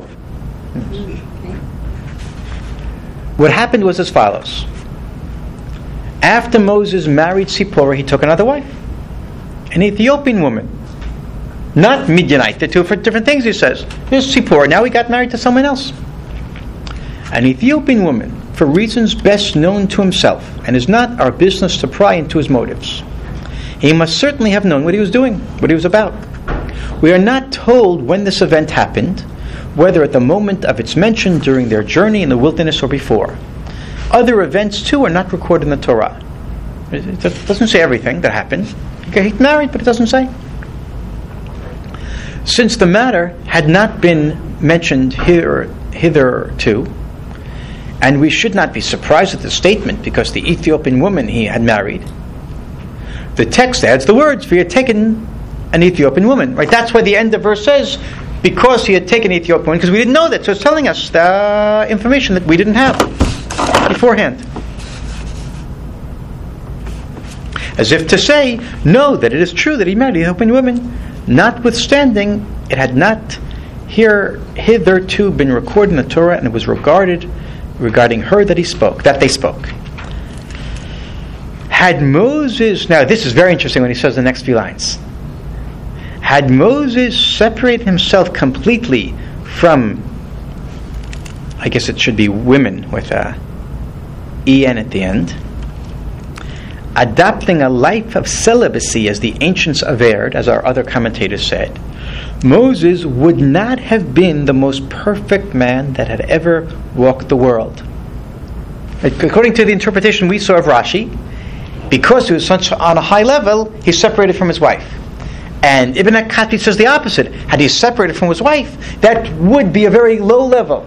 What happened was as follows. After Moses married Zipporah, he took another wife, an Ethiopian woman. Not Midianite. They're 2 different things, he says. Here's Zipporah. Now he got married to someone else. An Ethiopian woman, for reasons best known to himself, and is not our business to pry into his motives. He must certainly have known what he was doing, what he was about. We are not told when this event happened, whether at the moment of its mention during their journey in the wilderness or before. Other events, too, are not recorded in the Torah. It doesn't say everything that happened. He got married, but it doesn't say. Since the matter had not been mentioned hitherto, and we should not be surprised at the statement because the Ethiopian woman he had married, the text adds the words, for he had taken an Ethiopian woman. Right? That's why the end of verse says, because he had taken an Ethiopian woman, because we didn't know that. So it's telling us the information that we didn't have beforehand. As if to say, know that it is true that he married an Ethiopian woman, notwithstanding it had not hitherto been recorded in the Torah, and it was regarding her that they spoke. Had Moses, now this is very interesting when he says the next few lines. Had Moses separated himself completely from, I guess it should be women with a en at the end, adopting a life of celibacy as the ancients averred, as our other commentators said, Moses would not have been the most perfect man that had ever walked the world. According to the interpretation we saw of Rashi, because he was such on a high level, he separated from his wife. And Ibn Kaspi says the opposite. Had he separated from his wife, that would be a very low level.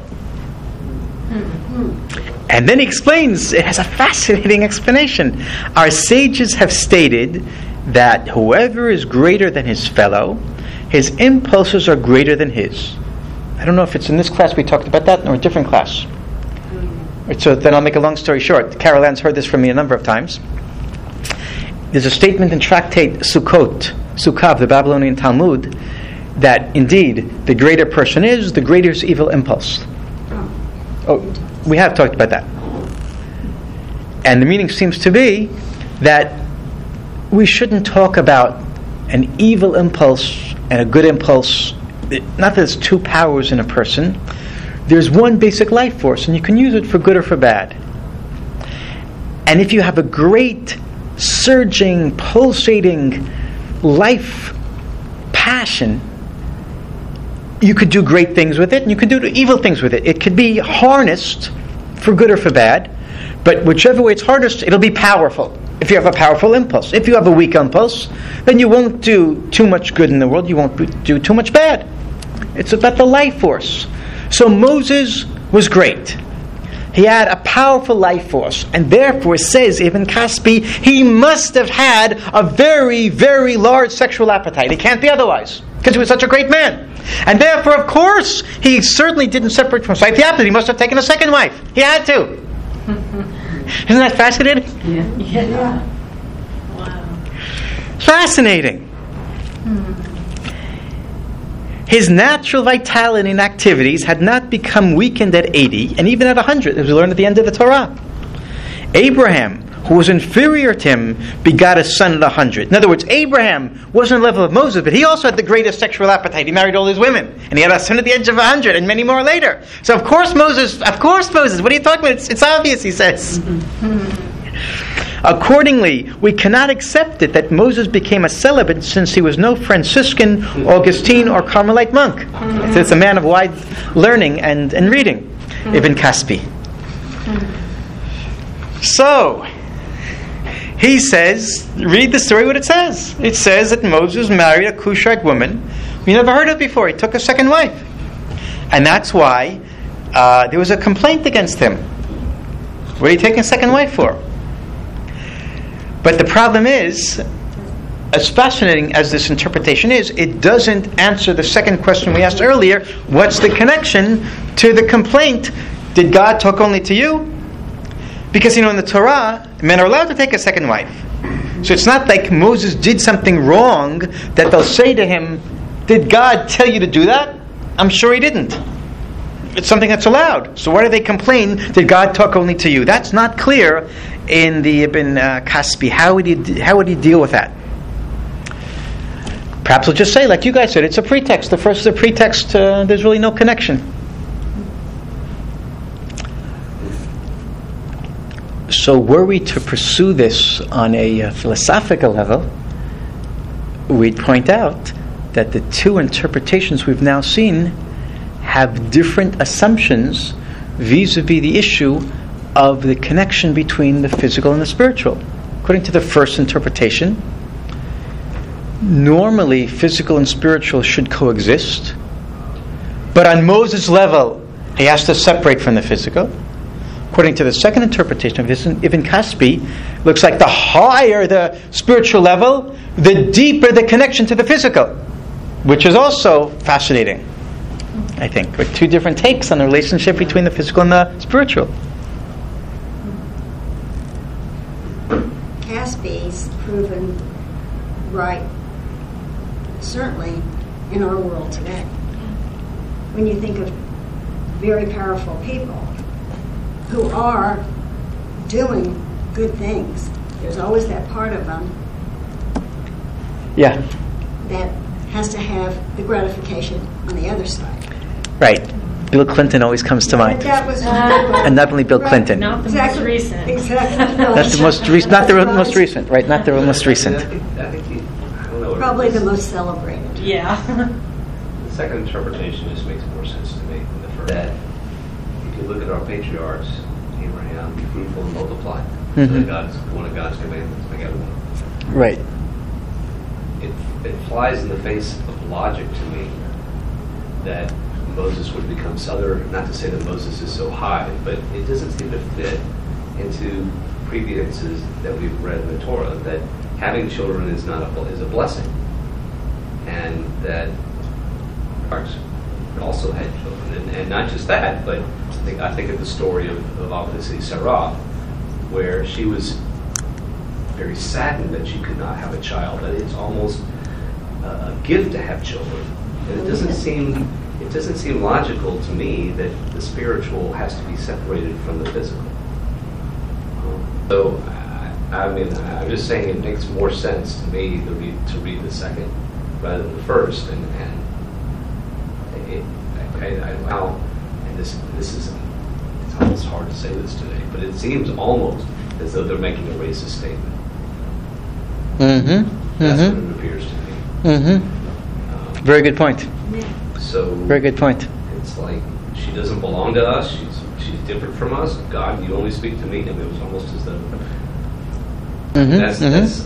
And then he explains, it has a fascinating explanation. Our sages have stated that whoever is greater than his fellow, his impulses are greater than his. I don't know if it's in this class we talked about that or a different class. So then I'll make a long story short. Carol Ann's heard this from me a number of times. There's a statement in Tractate Sukkah, the Babylonian Talmud, that indeed the greater person is, the greater his evil impulse. Oh, we have talked about that. And the meaning seems to be that we shouldn't talk about an evil impulse and a good impulse. Not that there's 2 powers in a person. There's one basic life force, and you can use it for good or for bad. And if you have a great, surging, pulsating life passion, you could do great things with it, and you could do evil things with it. It could be harnessed for good or for bad, but whichever way it's harnessed, it'll be powerful. If you have a powerful impulse. If you have a weak impulse, then you won't do too much good in the world, you won't do too much bad. It's about the life force. So Moses was great. He had a powerful life force, and therefore, says Ibn Kaspi, he must have had a very, very large sexual appetite. It can't be otherwise, because he was such a great man. And therefore, of course, he certainly didn't separate from his wife. The opposite, he must have taken a second wife. He had to. Isn't that fascinating? Yeah. Wow. Fascinating. His natural vitality and activities had not become weakened at 80 and even at 100, as we learned at the end of the Torah. Abraham, who was inferior to him, begot a son at 100. In other words, Abraham wasn't on the level of Moses, but he also had the greatest sexual appetite. He married all his women, and he had a son at the age of 100, and many more later. So of course Moses, what are you talking about? It's obvious, he says. Accordingly, we cannot accept it that Moses became a celibate since he was no Franciscan, Augustine, or Carmelite monk. So it's a man of wide learning and reading, Ibn Kaspi. So, he says, read the story what it says. It says that Moses married a Cushite woman. We never heard of it before. He took a second wife. And that's why there was a complaint against him. What are you taking a second wife for? But the problem is, as fascinating as this interpretation is, it doesn't answer the second question we asked earlier. What's the connection to the complaint? Did God talk only to you? Because, in the Torah, men are allowed to take a second wife. So it's not like Moses did something wrong that they'll say to him, did God tell you to do that? I'm sure he didn't. It's something that's allowed. So why do they complain? Did God talk only to you? That's not clear in the Ibn Kaspi. How would he deal with that? Perhaps we'll just say, like you guys said, it's a pretext. The first is a pretext. There's really no connection. So were we to pursue this on a philosophical level, we'd point out that the two interpretations we've now seen have different assumptions vis-a-vis the issue of the connection between the physical and the spiritual. According to the first interpretation, normally physical and spiritual should coexist, but on Moses' level, he has to separate from the physical. According to the second interpretation of Ibn Kaspi, looks like the higher the spiritual level, the deeper the connection to the physical, which is also fascinating, I think, with two different takes on the relationship between the physical and the spiritual. Caspi's proven right, certainly in our world today. When you think of very powerful people who are doing good things, there's always that part of them Yeah. that has to have the gratification on the other side. Right. Bill Clinton always comes to mind. But that was And not only Bill Clinton. Not the Exactly. most recent. Exactly. Not the most recent. Not the most recent. Right. Not the most recent. I think I don't know what Probably it the is. most celebrated. Yeah. The second interpretation just makes more sense to me than the first. That if you look at our patriarchs, Abraham, be fruitful and multiply. Mhm. One of God's commandments. Make everyone. Right. It flies in the face of logic to me that Moses would become southern. Not to say that Moses is so high, but it doesn't seem to fit into previouses that we've read in the Torah that having children is a blessing, and that Parks also had children, and not just that, but I think of the story of obviously Sarah, where she was very saddened that she could not have a child. That it's almost a gift to have children, and it doesn't seem logical to me that the spiritual has to be separated from the physical. So, I'm just saying it makes more sense to me to read the second rather than the first, and this is it's almost hard to say this today, but it seems almost as though they're making a racist statement. Mm-hmm. That's what it appears to me. Mm-hmm. Very good point. So Very good point. it's like she doesn't belong to us. She's different from us. God, you only speak to me. And it was almost as though that's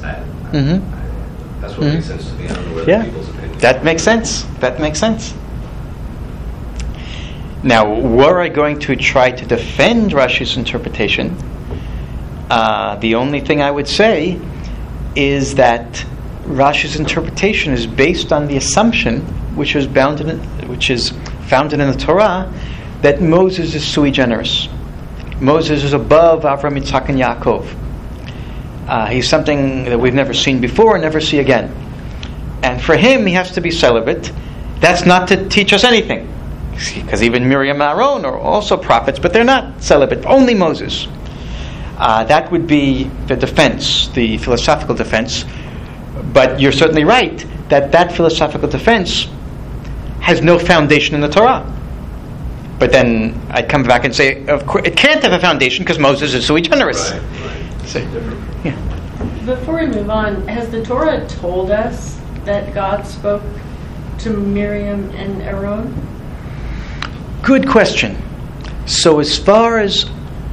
what makes sense to me. I don't know what other people's opinions. That makes sense. That makes sense. Now, were I going to try to defend Rashi's interpretation, the only thing I would say is that Rashi's interpretation is based on the assumption, which is founded in the Torah, that Moses is sui generis. Moses is above Avraham, Yitzhak, and Yaakov. He's something that we've never seen before and never see again. And for him, he has to be celibate. That's not to teach us anything, because even Miriam and Aaron are also prophets, but they're not celibate. Only Moses. That would be the defense, the philosophical defense. But you're certainly right that philosophical defense has no foundation in the Torah. But then I'd come back and say, of course, it can't have a foundation because Moses is sui generis. Right. So, yeah. Before we move on, has the Torah told us that God spoke to Miriam and Aaron? Good question. So as far as...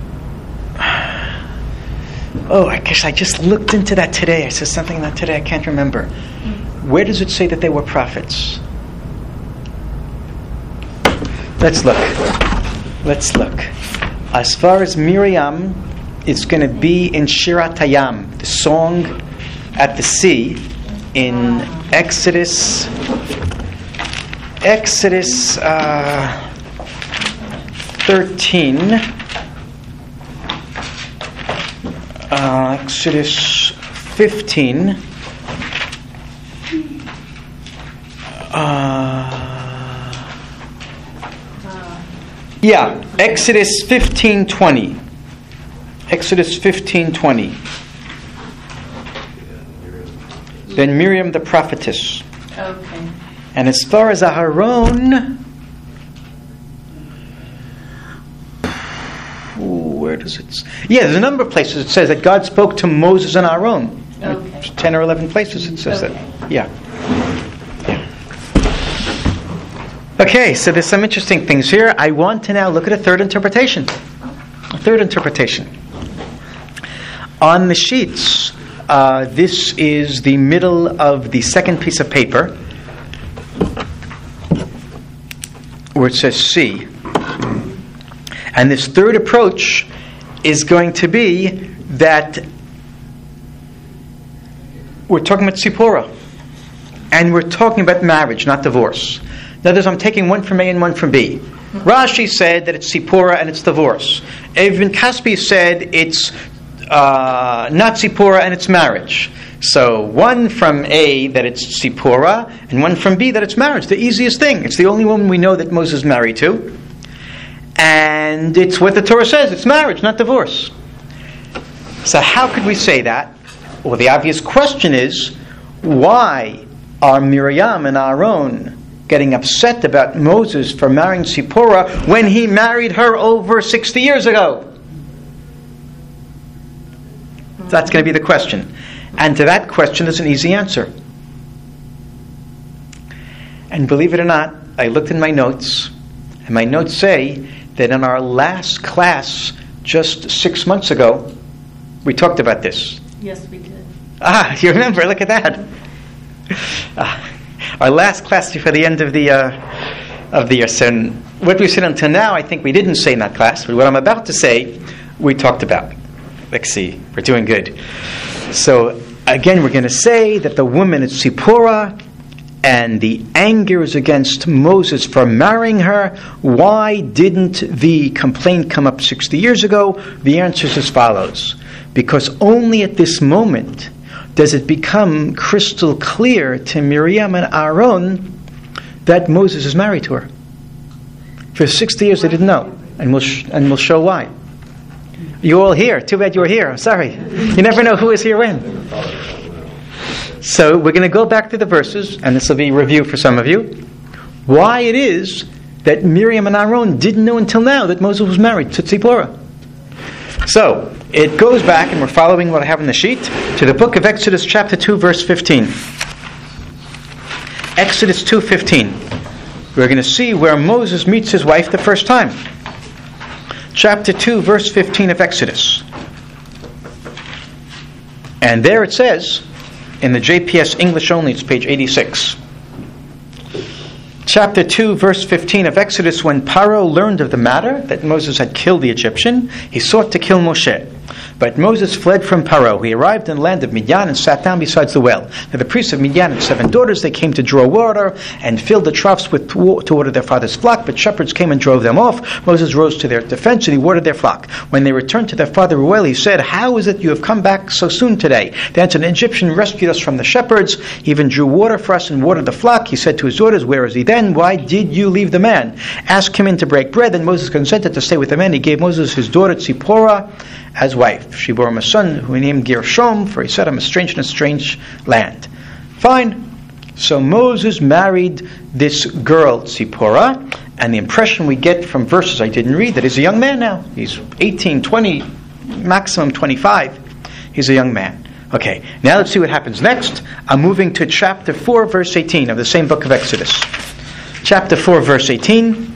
I guess I just looked into that today. I said something about today, I can't remember. Where does it say that they were prophets? Let's look. As far as Miriam, it's going to be in Shirat Hayam, the song at the sea, in Exodus 13. Exodus 15. Exodus 15:20. Exodus 15:20. Then Miriam the prophetess. Okay. And as far as Aharon, where does it? There's a number of places it says that God spoke to Moses and Aaron. Okay. 10 or 11 places it says that. Yeah. Okay, so there's some interesting things here. I want to now look at a third interpretation. On the sheets, this is the middle of the second piece of paper, where it says C. And this third approach is going to be that we're talking about Tzipporah. And we're talking about marriage, not divorce. In other words, I'm taking one from A and one from B. Rashi said that it's Tzipporah and it's divorce. Ibn Kaspi said it's not Tzipporah and it's marriage. So one from A that it's Tzipporah and one from B that it's marriage. The easiest thing. It's the only woman we know that Moses married to. And it's what the Torah says. It's marriage, not divorce. So how could we say that? Well, the obvious question is, why are Miriam and Aaron getting upset about Moses for marrying Tzipporah when he married her over 60 years ago? That's going to be the question. And to that question, there's an easy answer. And believe it or not, I looked in my notes, and my notes say that in our last class, just 6 months ago, we talked about this. Yes, we did. You remember? Look at that. Our last class before the end of the year. So what we've said until now, I think we didn't say in that class, but what I'm about to say, we talked about. Let's see. We're doing good. So again, we're going to say that the woman is Tzipporah, and the anger is against Moses for marrying her. Why didn't the complaint come up 60 years ago? The answer is as follows. Because only at this moment does it become crystal clear to Miriam and Aaron that Moses is married to her. For 60 years they didn't know, and we'll show why. You're all here. Too bad you were here. I'm sorry. You never know who is here when. So we're going to go back to the verses, and this will be a review for some of you. Why it is that Miriam and Aaron didn't know until now that Moses was married to Tzipporah. So it goes back, and we're following what I have on the sheet, to the book of Exodus chapter 2, verse 15. Exodus 2:15. We're going to see where Moses meets his wife the first time. Chapter 2, verse 15 of Exodus. And there it says, in the JPS English only, it's page 86. Chapter 2, verse 15 of Exodus, when Paro learned of the matter, that Moses had killed the Egyptian, he sought to kill Moshe. But Moses fled from Paro. He arrived in the land of Midian and sat down beside the well. Now the priests of Midian had 7 daughters. They came to draw water and filled the troughs to water their father's flock, but shepherds came and drove them off. Moses rose to their defense and he watered their flock. When they returned to their father Reuel, he said, "How is it you have come back so soon today?" They answered, "An Egyptian rescued us from the shepherds. He even drew water for us and watered the flock." He said to his daughters, "Where is he then? Why did you leave the man? Ask him in to break bread." Then Moses consented to stay with the men. He gave Moses his daughter Tzipporah as wife. She bore him a son who he named Gershom, for he said, "I'm a stranger in a strange land." Fine. So Moses married this girl Tzipporah, and the impression we get from verses I didn't read, that he's a young man now. He's 18, 20, maximum 25. He's a young man. Okay, now let's see what happens next. I'm moving to chapter 4, verse 18 of the same book of Exodus. Chapter 4, verse 18.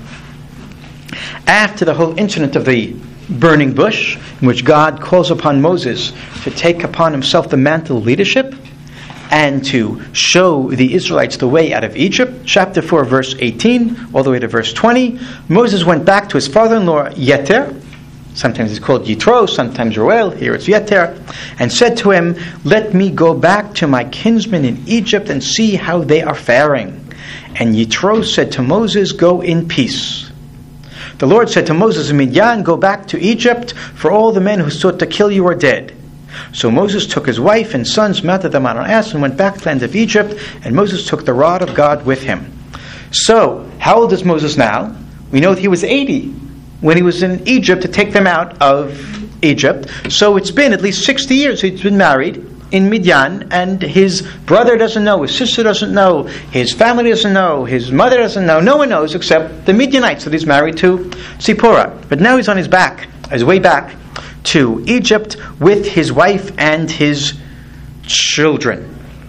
After the whole incident of the burning bush, in which God calls upon Moses to take upon himself the mantle of leadership and to show the Israelites the way out of Egypt, chapter 4, verse 18, all the way to verse 20, Moses went back to his father-in-law Yeter, sometimes he's called Yitro, sometimes Reuel, here it's Yeter, and said to him, "Let me go back to my kinsmen in Egypt and see how they are faring." And Yitro said to Moses, "Go in peace." The Lord said to Moses in Midian, "Go back to Egypt, for all the men who sought to kill you are dead." So Moses took his wife and sons, mounted them on an ass, and went back to the land of Egypt, and Moses took the rod of God with him. So, how old is Moses now? We know that he was 80 when he was in Egypt to take them out of Egypt. So it's been at least 60 years he's been married in Midian, and his brother doesn't know, his sister doesn't know, his family doesn't know, his mother doesn't know, no one knows except the Midianites that he's married to Tzipporah. But now he's on his way back to Egypt with his wife and his children.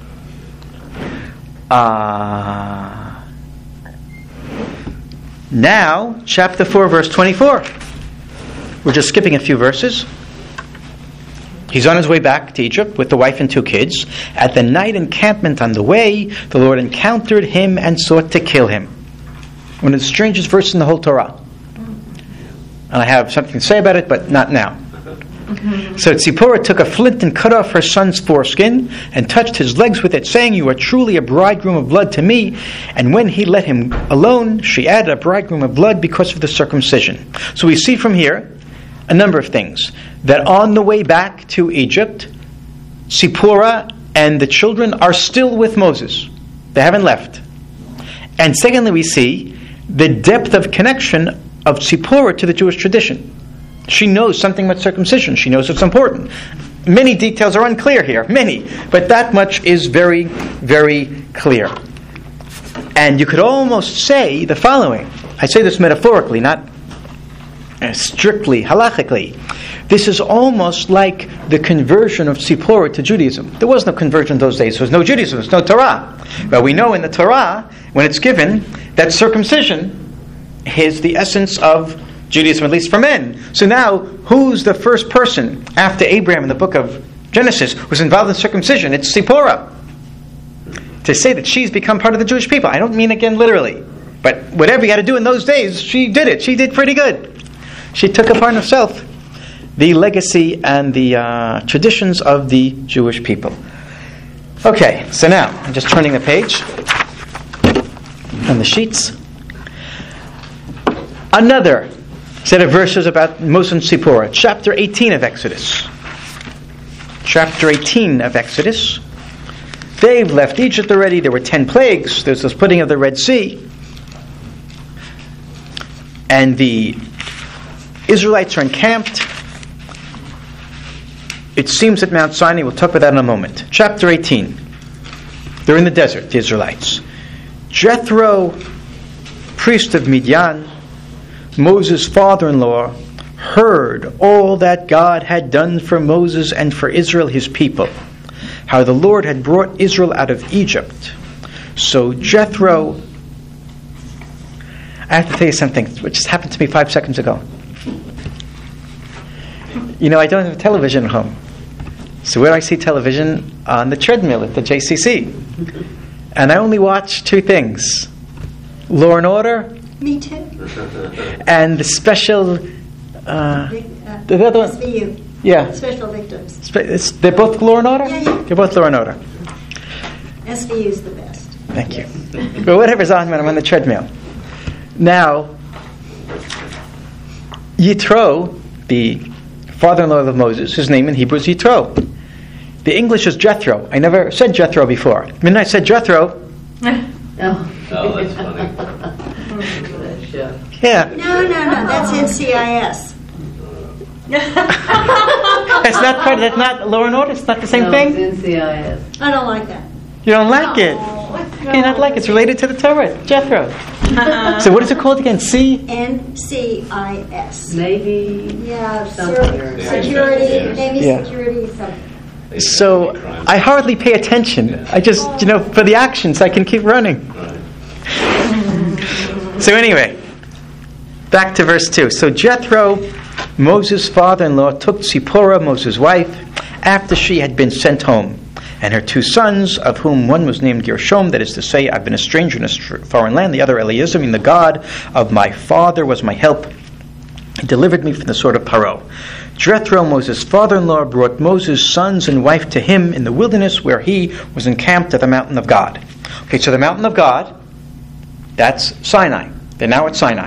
Now, chapter 4, verse 24. We're just skipping a few verses. He's on his way back to Egypt with the wife and 2 kids. At the night encampment on the way, the Lord encountered him and sought to kill him. One of the strangest verses in the whole Torah. And I have something to say about it, but not now. So Tzipporah took a flint and cut off her son's foreskin and touched his legs with it, saying, "You are truly a bridegroom of blood to me." And when he let him alone, she added a bridegroom of blood because of the circumcision. So we see from here a number of things. That on the way back to Egypt, Tzipporah and the children are still with Moses. They haven't left. And secondly, we see the depth of connection of Tzipporah to the Jewish tradition. She knows something about circumcision. She knows it's important. Many details are unclear here, many, but that much is very, very clear. And you could almost say the following. I say this metaphorically, not strictly, halachically. This is almost like the conversion of Tzipporah to Judaism. There was no conversion in those days. There was no Judaism. There was no Torah. But we know in the Torah, when it's given, that circumcision is the essence of Judaism, at least for men. So now, who's the first person after Abraham in the book of Genesis who's involved in circumcision? It's Tzipporah. To say that she's become part of the Jewish people. I don't mean, again, literally. But whatever you had to do in those days, she did it. She did pretty good. She took upon herself the legacy and the traditions of the Jewish people. Okay, so now, I'm just turning the page on the sheets. Another set of verses about Moses and Tzipporah. Chapter 18 of Exodus. Chapter 18 of Exodus. They've left Egypt already. There were 10 plagues. There's the splitting of the Red Sea. And the Israelites are encamped. It seems at Mount Sinai. We'll talk about that in a moment. Chapter 18. They're in the desert, the Israelites. Jethro, priest of Midian, Moses' father-in-law, heard all that God had done for Moses and for Israel, his people, how the Lord had brought Israel out of Egypt. So Jethro, I have to tell you something which just happened to me 5 seconds ago. You know, I don't have a television at home. So where I see television? On the treadmill at the JCC. And I only watch 2 things. Law and Order, Me too. and the special. The other one. SVU. Yeah. Special victims. They're both Law and Order? Yeah. They're both Law and Order. SVU is the best. Thank you. But whatever's on when I'm on the treadmill. Now, Yitro, the father-in-law of Moses, his name in Hebrew is Yitro. The English is Jethro. I never said Jethro before. When I said Jethro, Oh, that's funny. That show. yeah. No, that's NCIS. That's not Law and Order? It's not the same No, thing? it's NCIS. I don't like that. You don't like it? You not like it? It's related to the Torah, Jethro. So what is it called again? NCIS. Navy. Yeah, Something. security, Navy Yeah. security, something. So I hardly pay attention. I just, for the actions, I can keep running. So anyway, back to verse 2. So Jethro, Moses' father-in-law, took Zipporah, Moses' wife, after she had been sent home, and her 2 sons, of whom one was named Gershom, that is to say, I've been a stranger in a foreign land, the other Eliezer, meaning the God of my father was my help. He delivered me from the sword of Paro. Jethro, Moses' father-in-law, brought Moses' sons and wife to him in the wilderness where he was encamped at the mountain of God. Okay, so the mountain of God, that's Sinai. They're now at Sinai.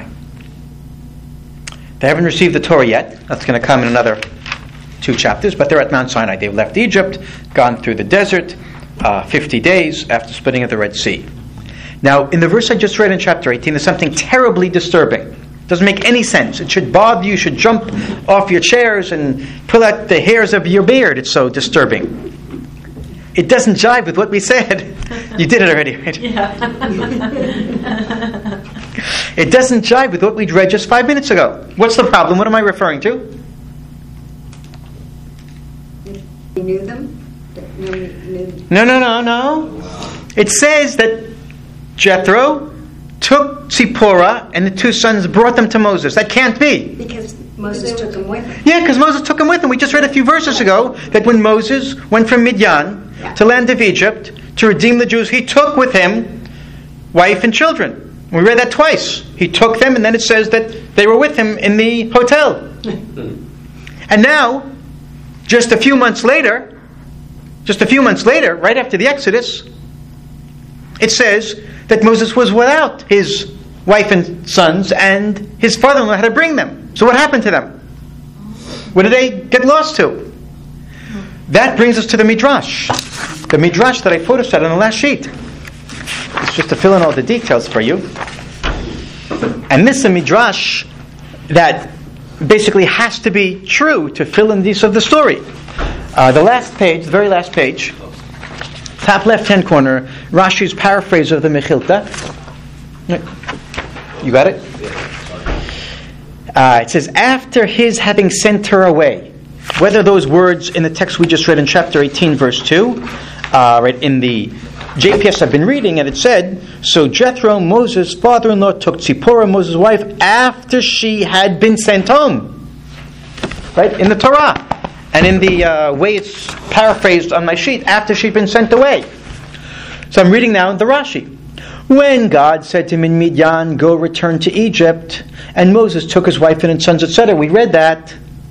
They haven't received the Torah yet. That's going to come in another 2 chapters, but they're at Mount Sinai. They've left Egypt, gone through the desert, 50 days after splitting of the Red Sea. Now, in the verse I just read in chapter 18, there's something terribly disturbing. It doesn't make any sense. It should bother you. You should jump off your chairs and pull out the hairs of your beard. It's so disturbing. It doesn't jive with what we said. You did it already, right? Yeah. It doesn't jive with what we'd read just 5 minutes ago. What's the problem? What am I referring to? You knew them? Knew. No. It says that Jethro took Zipporah and the 2 sons brought them to Moses. That can't be. Because Moses took them with him. Yeah, because Moses took them with him. We just read a few verses ago that when Moses went from Midian to land of Egypt to redeem the Jews, he took with him wife and children. We read that twice. He took them, and then it says that they were with him in the hotel. And now, just a few months later, right after the Exodus, it says that Moses was without his wife and sons, and his father-in-law had to bring them. So what happened to them? Where did they get lost to? That brings us to the Midrash. The Midrash that I photostat on the last sheet. It's just to fill in all the details for you. And this is a Midrash that basically has to be true to fill in these of the story. The last page, the very last page, top left-hand corner, Rashi's paraphrase of the Mechilta. You got it? It says, after his having sent her away. Whether those words in the text we just read in chapter 18, verse 2, right in the JPS I've been reading, and it said, so Jethro, Moses' father-in-law, took Zipporah, Moses' wife, after she had been sent home. Right? In the Torah. And in the way it's paraphrased on my sheet, after she'd been sent away. So I'm reading now in the Rashi. When God said to him in Midian, go return to Egypt, and Moses took his wife and his sons, etc. We read that.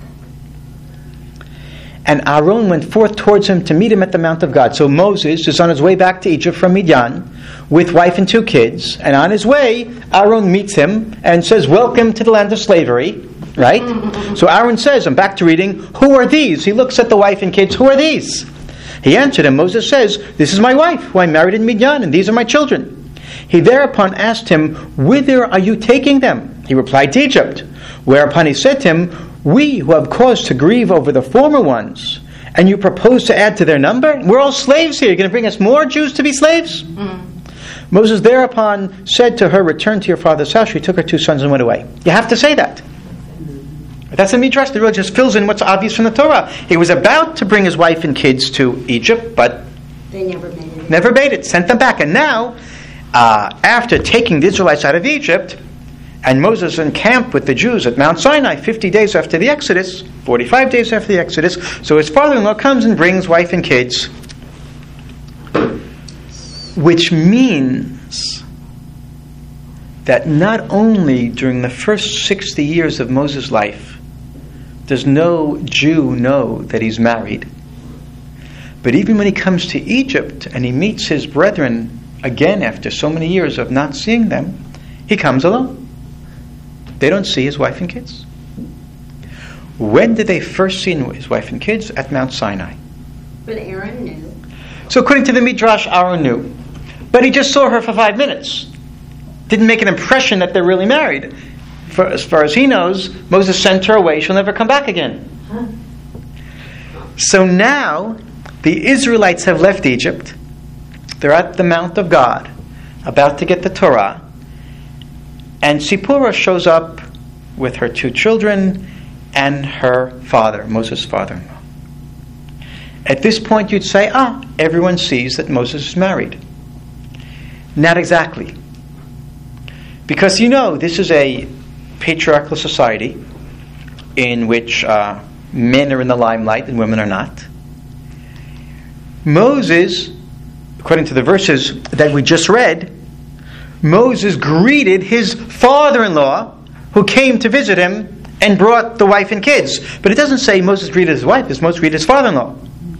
And Aaron went forth towards him to meet him at the Mount of God. So Moses is on his way back to Egypt from Midian with wife and 2 kids. And on his way, Aaron meets him and says, welcome to the land of slavery. Right? So Aaron says, I'm back to reading, who are these? He looks at the wife and kids, who are these? He answered him, Moses says, this is my wife, who I married in Midian, and these are my children. He thereupon asked him, whither are you taking them? He replied, to Egypt. Whereupon he said to him, we who have cause to grieve over the former ones, and you propose to add to their number? We're all slaves here. You're going to bring us more Jews to be slaves? Moses thereupon said to her, return to your father's house. She took her 2 sons and went away. You have to say that. That's a Midrash that really just fills in what's obvious from the Torah. He was about to bring his wife and kids to Egypt, but They never made it. never made it, sent them back. And now, after taking the Israelites out of Egypt, and Moses encamped with the Jews at Mount Sinai 50 days after the Exodus, 45 days after the Exodus, so his father-in-law comes and brings wife and kids, which means that not only during the first 60 years of Moses' life does no Jew know that he's married, but even when he comes to Egypt and he meets his brethren again after so many years of not seeing them, he comes alone. They don't see his wife and kids. When did they first see his wife and kids? At Mount Sinai. But Aaron knew. So according to the Midrash, Aaron knew. But he just saw her for 5 minutes. Didn't make an impression that they're really married. As far as he knows, Moses sent her away. She'll never come back again. So now, the Israelites have left Egypt. They're at the Mount of God, about to get the Torah. And Zipporah shows up with her 2 children and her father, Moses' father-in-law. At this point you'd say, everyone sees that Moses is married. Not exactly. Because this is a patriarchal society in which men are in the limelight and women are not. Moses, according to the verses that we just read, Moses greeted his father-in-law who came to visit him and brought the wife and kids. But it doesn't say Moses greeted his wife, it's Moses greeted his father-in-law.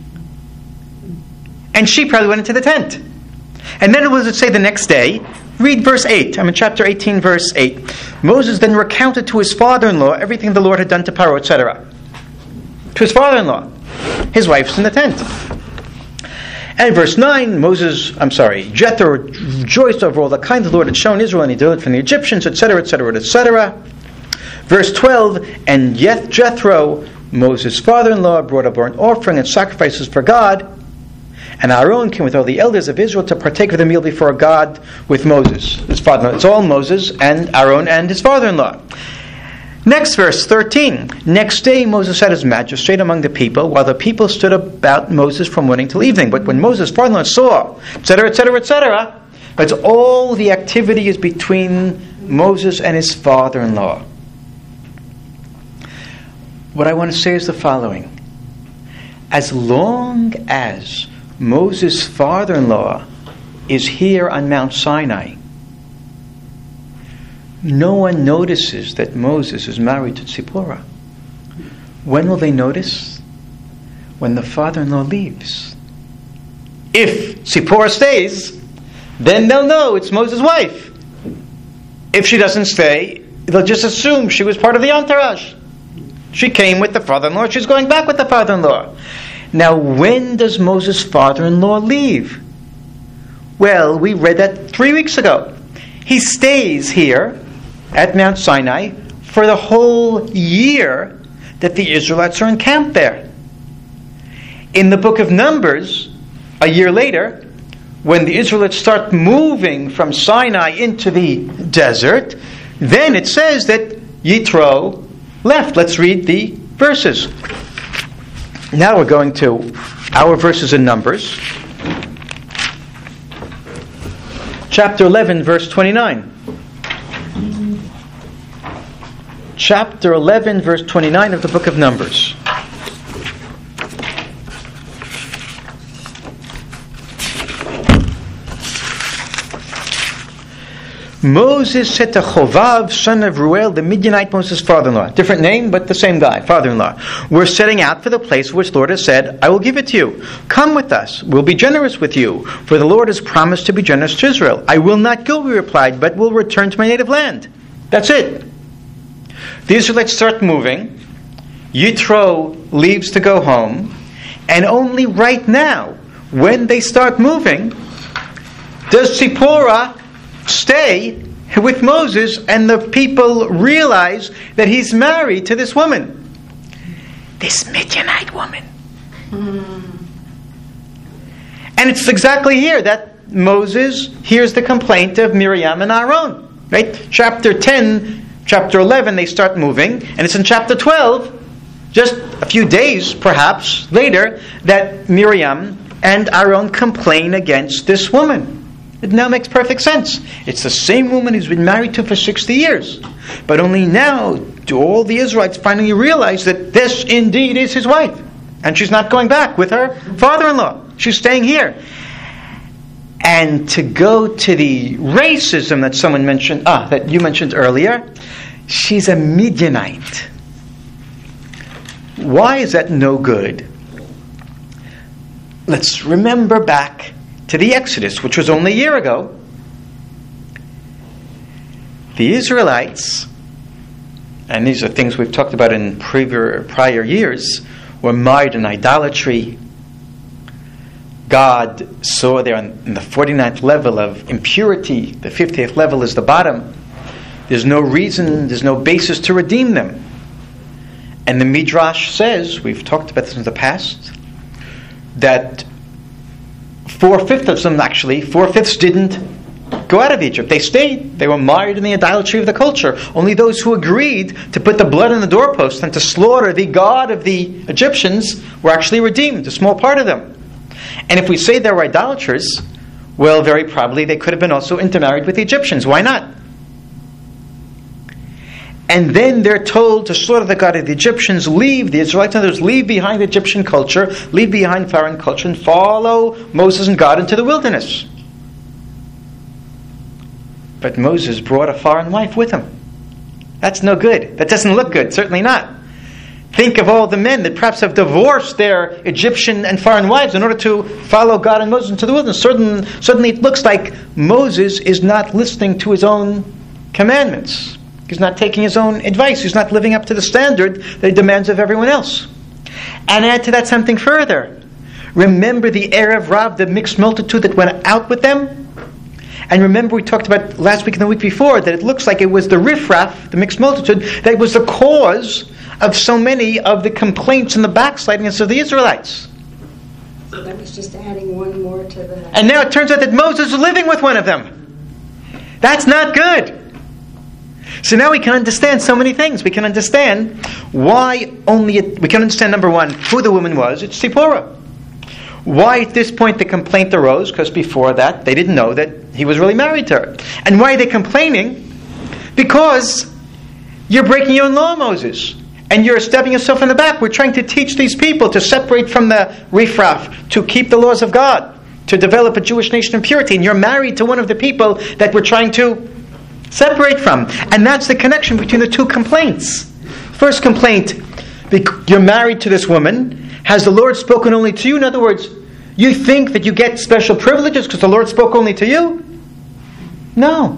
And she probably went into the tent. And then what does it say the next day? Read verse 8. I'm in chapter 18, verse 8. Moses then recounted to his father-in-law everything the Lord had done to Paro, etc. To his father-in-law. His wife's in the tent. And verse 9, Jethro rejoiced over all the kind the Lord had shown Israel, and he delivered from the Egyptians, etc., etc., etc. Verse 12, and Jethro, Moses' father-in-law, brought a burnt offering and sacrifices for God. And Aaron came with all the elders of Israel to partake of the meal before God with Moses, his father-in-law. It's all Moses and Aaron and his father-in-law. Next verse, 13. Next day Moses had his magistrate among the people, while the people stood about Moses from morning till evening. But when Moses' father-in-law saw, etc., etc., etc., but all the activity is between Moses and his father-in-law. What I want to say is the following. As long as Moses' father-in-law is here on Mount Sinai, no one notices that Moses is married to Zipporah. When will they notice? When the father-in-law leaves. If Zipporah stays, then they'll know it's Moses' wife. If she doesn't stay, they'll just assume she was part of the entourage. She came with the father-in-law, she's going back with the father-in-law. Now, when does Moses' father-in-law leave? Well, we read that 3 weeks ago. He stays here at Mount Sinai for the whole year that the Israelites are encamped there. In the book of Numbers, a year later, when the Israelites start moving from Sinai into the desert, then it says that Yitro left. Let's read the verses. Now we're going to our verses in Numbers. Chapter 11, verse 29. Chapter 11, verse 29 of the book of Numbers. Moses said to Chovav, son of Ruel, the Midianite, Moses' father-in-law. Different name, but the same guy, father-in-law. We're setting out for the place which the Lord has said, I will give it to you. Come with us. We'll be generous with you. For the Lord has promised to be generous to Israel. I will not go, he replied, but will return to my native land. That's it. The Israelites start moving. Yitro leaves to go home. And only right now, when they start moving, does Zipporah stay with Moses, and the people realize that he's married to this woman. This Midianite woman. And it's exactly here that Moses hears the complaint of Miriam and Aaron. Right? Chapter 10, chapter 11, they start moving, and it's in chapter 12, just a few days perhaps later, that Miriam and Aaron complain against this woman. It now makes perfect sense. It's the same woman he's been married to for 60 years. But only now do all the Israelites finally realize that this indeed is his wife. And she's not going back with her father-in-law. She's staying here. And to go to the racism that someone mentioned, that you mentioned earlier, she's a Midianite. Why is that no good? Let's remember back to the Exodus, which was only a year ago. The Israelites, and these are things we've talked about in prior years, were mired in idolatry. God saw there in the 49th level of impurity. The 50th level is the bottom. There's no reason, there's no basis to redeem them. And the Midrash says, we've talked about this in the past, that 4/5 of them, actually, 4/5 didn't go out of Egypt. They stayed. They were mired in the idolatry of the culture. Only those who agreed to put the blood on the doorpost and to slaughter the god of the Egyptians were actually redeemed, a small part of them. And if we say they were idolaters, well, very probably they could have been also intermarried with the Egyptians. Why not? And then they're told to slaughter the god of the Egyptians, leave, the Israelites and others, leave behind Egyptian culture, leave behind foreign culture, and follow Moses and God into the wilderness. But Moses brought a foreign wife with him. That's no good. That doesn't look good, certainly not. Think of all the men that perhaps have divorced their Egyptian and foreign wives in order to follow God and Moses into the wilderness. Suddenly it looks like Moses is not listening to his own commandments. He's not taking his own advice. He's not living up to the standard that he demands of everyone else. And add to that something further. Remember the Erev Rav, the mixed multitude that went out with them? And remember we talked about last week and the week before that it looks like it was the riffraff, the mixed multitude, that was the cause of so many of the complaints and the backslidings of the Israelites. So that was just adding one more to the... And now it turns out that Moses is living with one of them. That's not good. So now we can understand so many things. We can understand we can understand, number one, who the woman was. It's Zipporah. Why at this point the complaint arose? Because before that they didn't know that he was really married to her. And why are they complaining? Because you're breaking your own law, Moses. And you're stabbing yourself in the back. We're trying to teach these people to separate from the riffraff, to keep the laws of God, to develop a Jewish nation in purity. And you're married to one of the people that we're trying to separate from. And that's the connection between the two complaints. First complaint, you're married to this woman. Has the Lord spoken only to you? In other words, you think that you get special privileges because the Lord spoke only to you? No.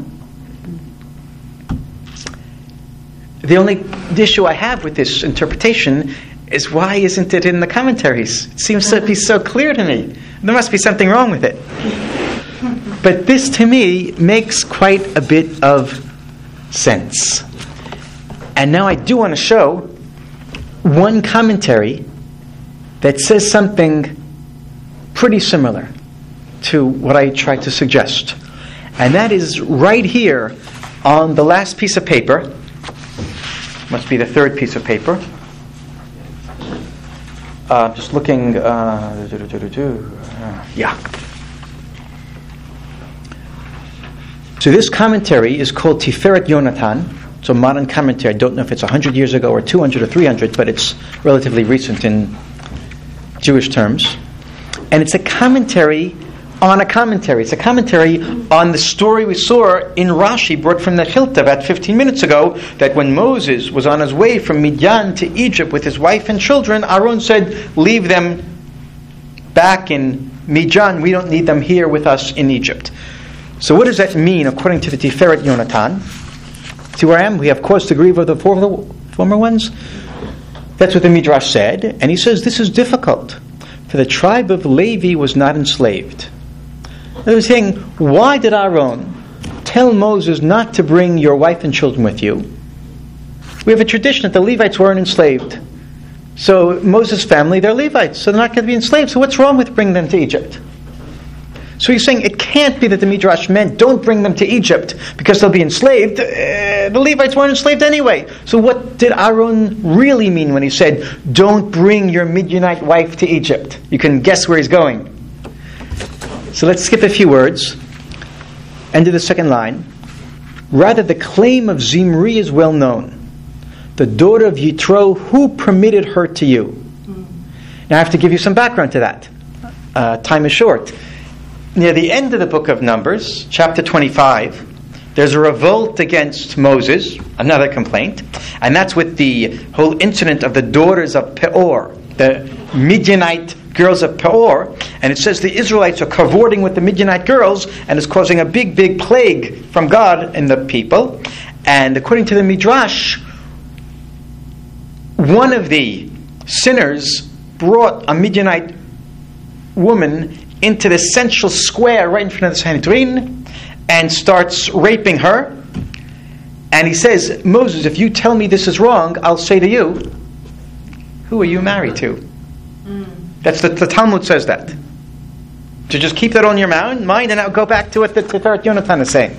The only issue I have with this interpretation is why isn't it in the commentaries? It seems to be so clear to me. There must be something wrong with it. But this, to me, makes quite a bit of sense. And now I do want to show one commentary that says something pretty similar to what I tried to suggest. And that is right here on the last piece of paper. Must be the third piece of paper. Just looking... yeah. So this commentary is called Tiferet Yonatan. It's a modern commentary. I don't know if it's 100 years ago or 200 or 300, but it's relatively recent in Jewish terms. And it's a commentary on a commentary. It's a commentary on the story we saw in Rashi, brought from the Chilta about 15 minutes ago, that when Moses was on his way from Midian to Egypt with his wife and children, Aaron said, leave them back in Midian. We don't need them here with us in Egypt. So what does that mean according to the Tiferet Yonatan? See where I am? We have cause to grieve of the former ones. That's what the Midrash said. And he says this is difficult. For the tribe of Levi was not enslaved. He was saying, why did Aaron tell Moses not to bring your wife and children with you? We have a tradition that the Levites weren't enslaved. So Moses' family, they're Levites, so they're not going to be enslaved. So what's wrong with bringing them to Egypt? So he's saying it can't be that the Midrash meant don't bring them to Egypt because they'll be enslaved. The Levites weren't enslaved anyway. So what did Aaron really mean when he said, don't bring your Midianite wife to Egypt? You can guess where he's going. So let's skip a few words. End of the second line. Rather, the claim of Zimri is well known. The daughter of Yitro, who permitted her to you? Now I have to give you some background to that. Time is short. near the end of the book of Numbers, chapter 25, there's a revolt against Moses, another complaint, and that's with the whole incident of the daughters of Peor, the Midianite girls of Peor, and it says the Israelites are cavorting with the Midianite girls, and it's causing a big, big plague from God in the people. And according to the Midrash, one of the sinners brought a Midianite woman into the central square right in front of the Sanhedrin and starts raping her. And he says, Moses, if you tell me this is wrong, I'll say to you, who are you married to? That's the Talmud says that. So just keep that on your mind, and I'll go back to what the Tiferet Yonatan is saying.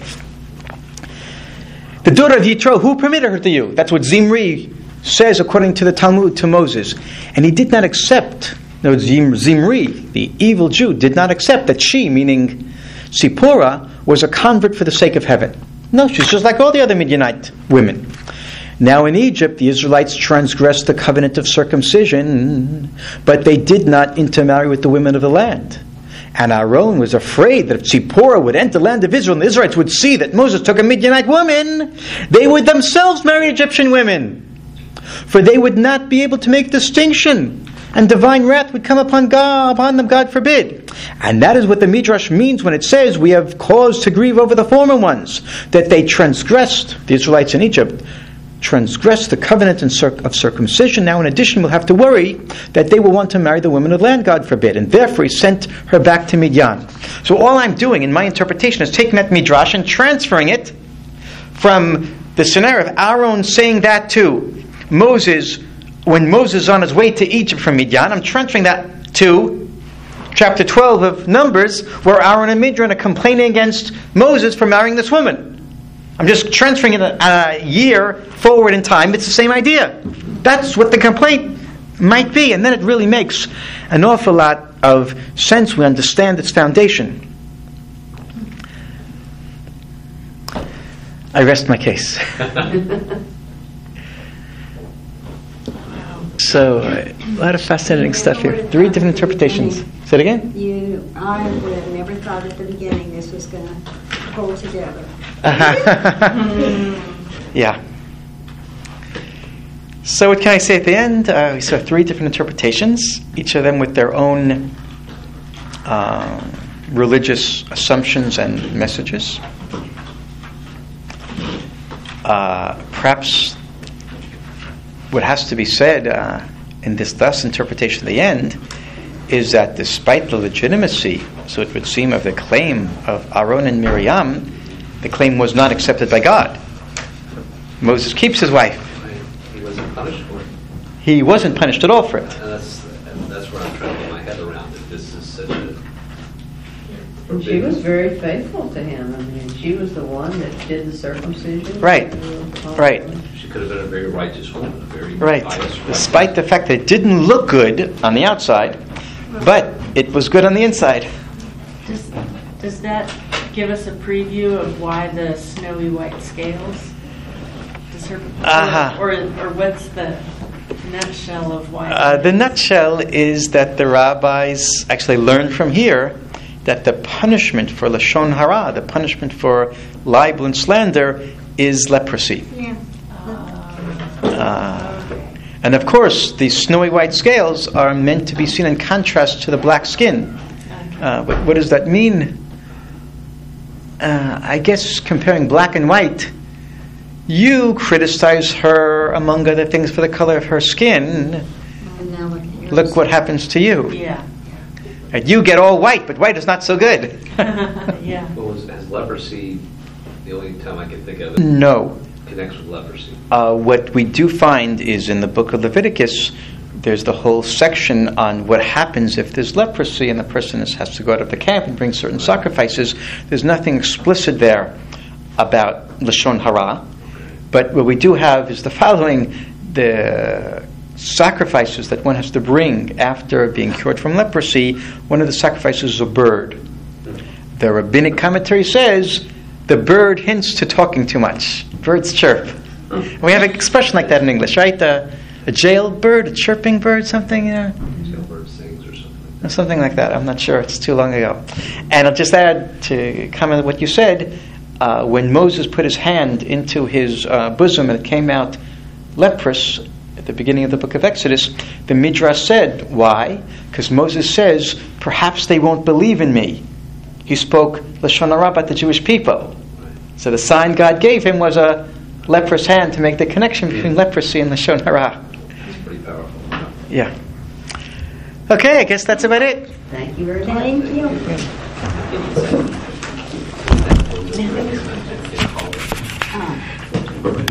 The daughter of Yitro, who permitted her to you? That's what Zimri says according to the Talmud to Moses. And he did not accept, no, Zimri, the evil Jew, did not accept that she, meaning Zipporah, was a convert for the sake of heaven. No, she's just like all the other Midianite women. Now in Egypt, the Israelites transgressed the covenant of circumcision, but they did not intermarry with the women of the land. And Aaron was afraid that if Zipporah would enter the land of Israel and the Israelites would see that Moses took a Midianite woman, they would themselves marry Egyptian women. For they would not be able to make distinction, and divine wrath would come upon them, God forbid. And that is what the Midrash means when it says, we have cause to grieve over the former ones, that they transgressed, the Israelites in Egypt, transgressed the covenant of circumcision. Now in addition we'll have to worry that they will want to marry the women of the land, God forbid. And therefore he sent her back to Midian. So all I'm doing in my interpretation is taking that Midrash and transferring it from the scenario of Aaron saying that to Moses, when Moses is on his way to Egypt from Midian. I'm transferring that to chapter 12 of Numbers, where Aaron and Midian are complaining against Moses for marrying this woman. I'm just transferring it a year forward in time. It's the same idea. That's what the complaint might be. And then it really makes an awful lot of sense. We understand its foundation. I rest my case. So, a lot of fascinating stuff here. 3 different interpretations. Say it again? I would have never thought at the beginning this was going to hold together. Yeah. So what can I say at the end? We saw 3 different interpretations, each of them with their own religious assumptions and messages. Perhaps what has to be said in this thus interpretation of the end is that despite the legitimacy, so it would seem, of the claim of Aaron and Miriam, the claim was not accepted by God. Moses keeps his wife. He wasn't punished for it. He wasn't punished at all for it. And that's where I'm trying to get my head around it. This is such a... And she was very faithful to him. I mean, she was the one that did the circumcision. Right. Right. She could have been a very righteous woman, a very right. pious woman. Despite the fact that it didn't look good on the outside, but it was good on the inside. Does that give us a preview of why the snowy white scales? Or what's the nutshell of why? The nutshell is that the rabbis actually learned from here that the punishment for Lashon Hara, the punishment for libel and slander, is leprosy. Yeah. And of course, these snowy white scales are meant to be seen in contrast to the black skin. What does that mean? I guess comparing black and white, you criticize her, among other things, for the color of her skin. Look what happens to you. Yeah. And you get all white, but white is not so good. Yeah. Well, has leprosy, the only time I can think of it, No. connects with leprosy? What we do find is in the book of Leviticus, there's the whole section on what happens if there's leprosy and the person has to go out of the camp and bring certain sacrifices. There's nothing explicit there about Lashon Hara. But what we do have is the following: the sacrifices that one has to bring after being cured from leprosy. One of the sacrifices is a bird. The rabbinic commentary says the bird hints to talking too much. Birds chirp. We have an expression like that in English, right? A jailbird, a chirping bird, something, you know. Jailbird sings or something. Something like that. I'm not sure. It's too long ago. And I'll just add to comment on what you said. When Moses put his hand into his bosom and it came out leprous at the beginning of the book of Exodus, the Midrash said, why? Because Moses says, perhaps they won't believe in me. He spoke Lashon Hara about the Jewish people. So the sign God gave him was a leprous hand to make the connection between leprosy and Lashon Hara. It's pretty powerful. Yeah. Okay, I guess that's about it. Thank you very much. Thank you.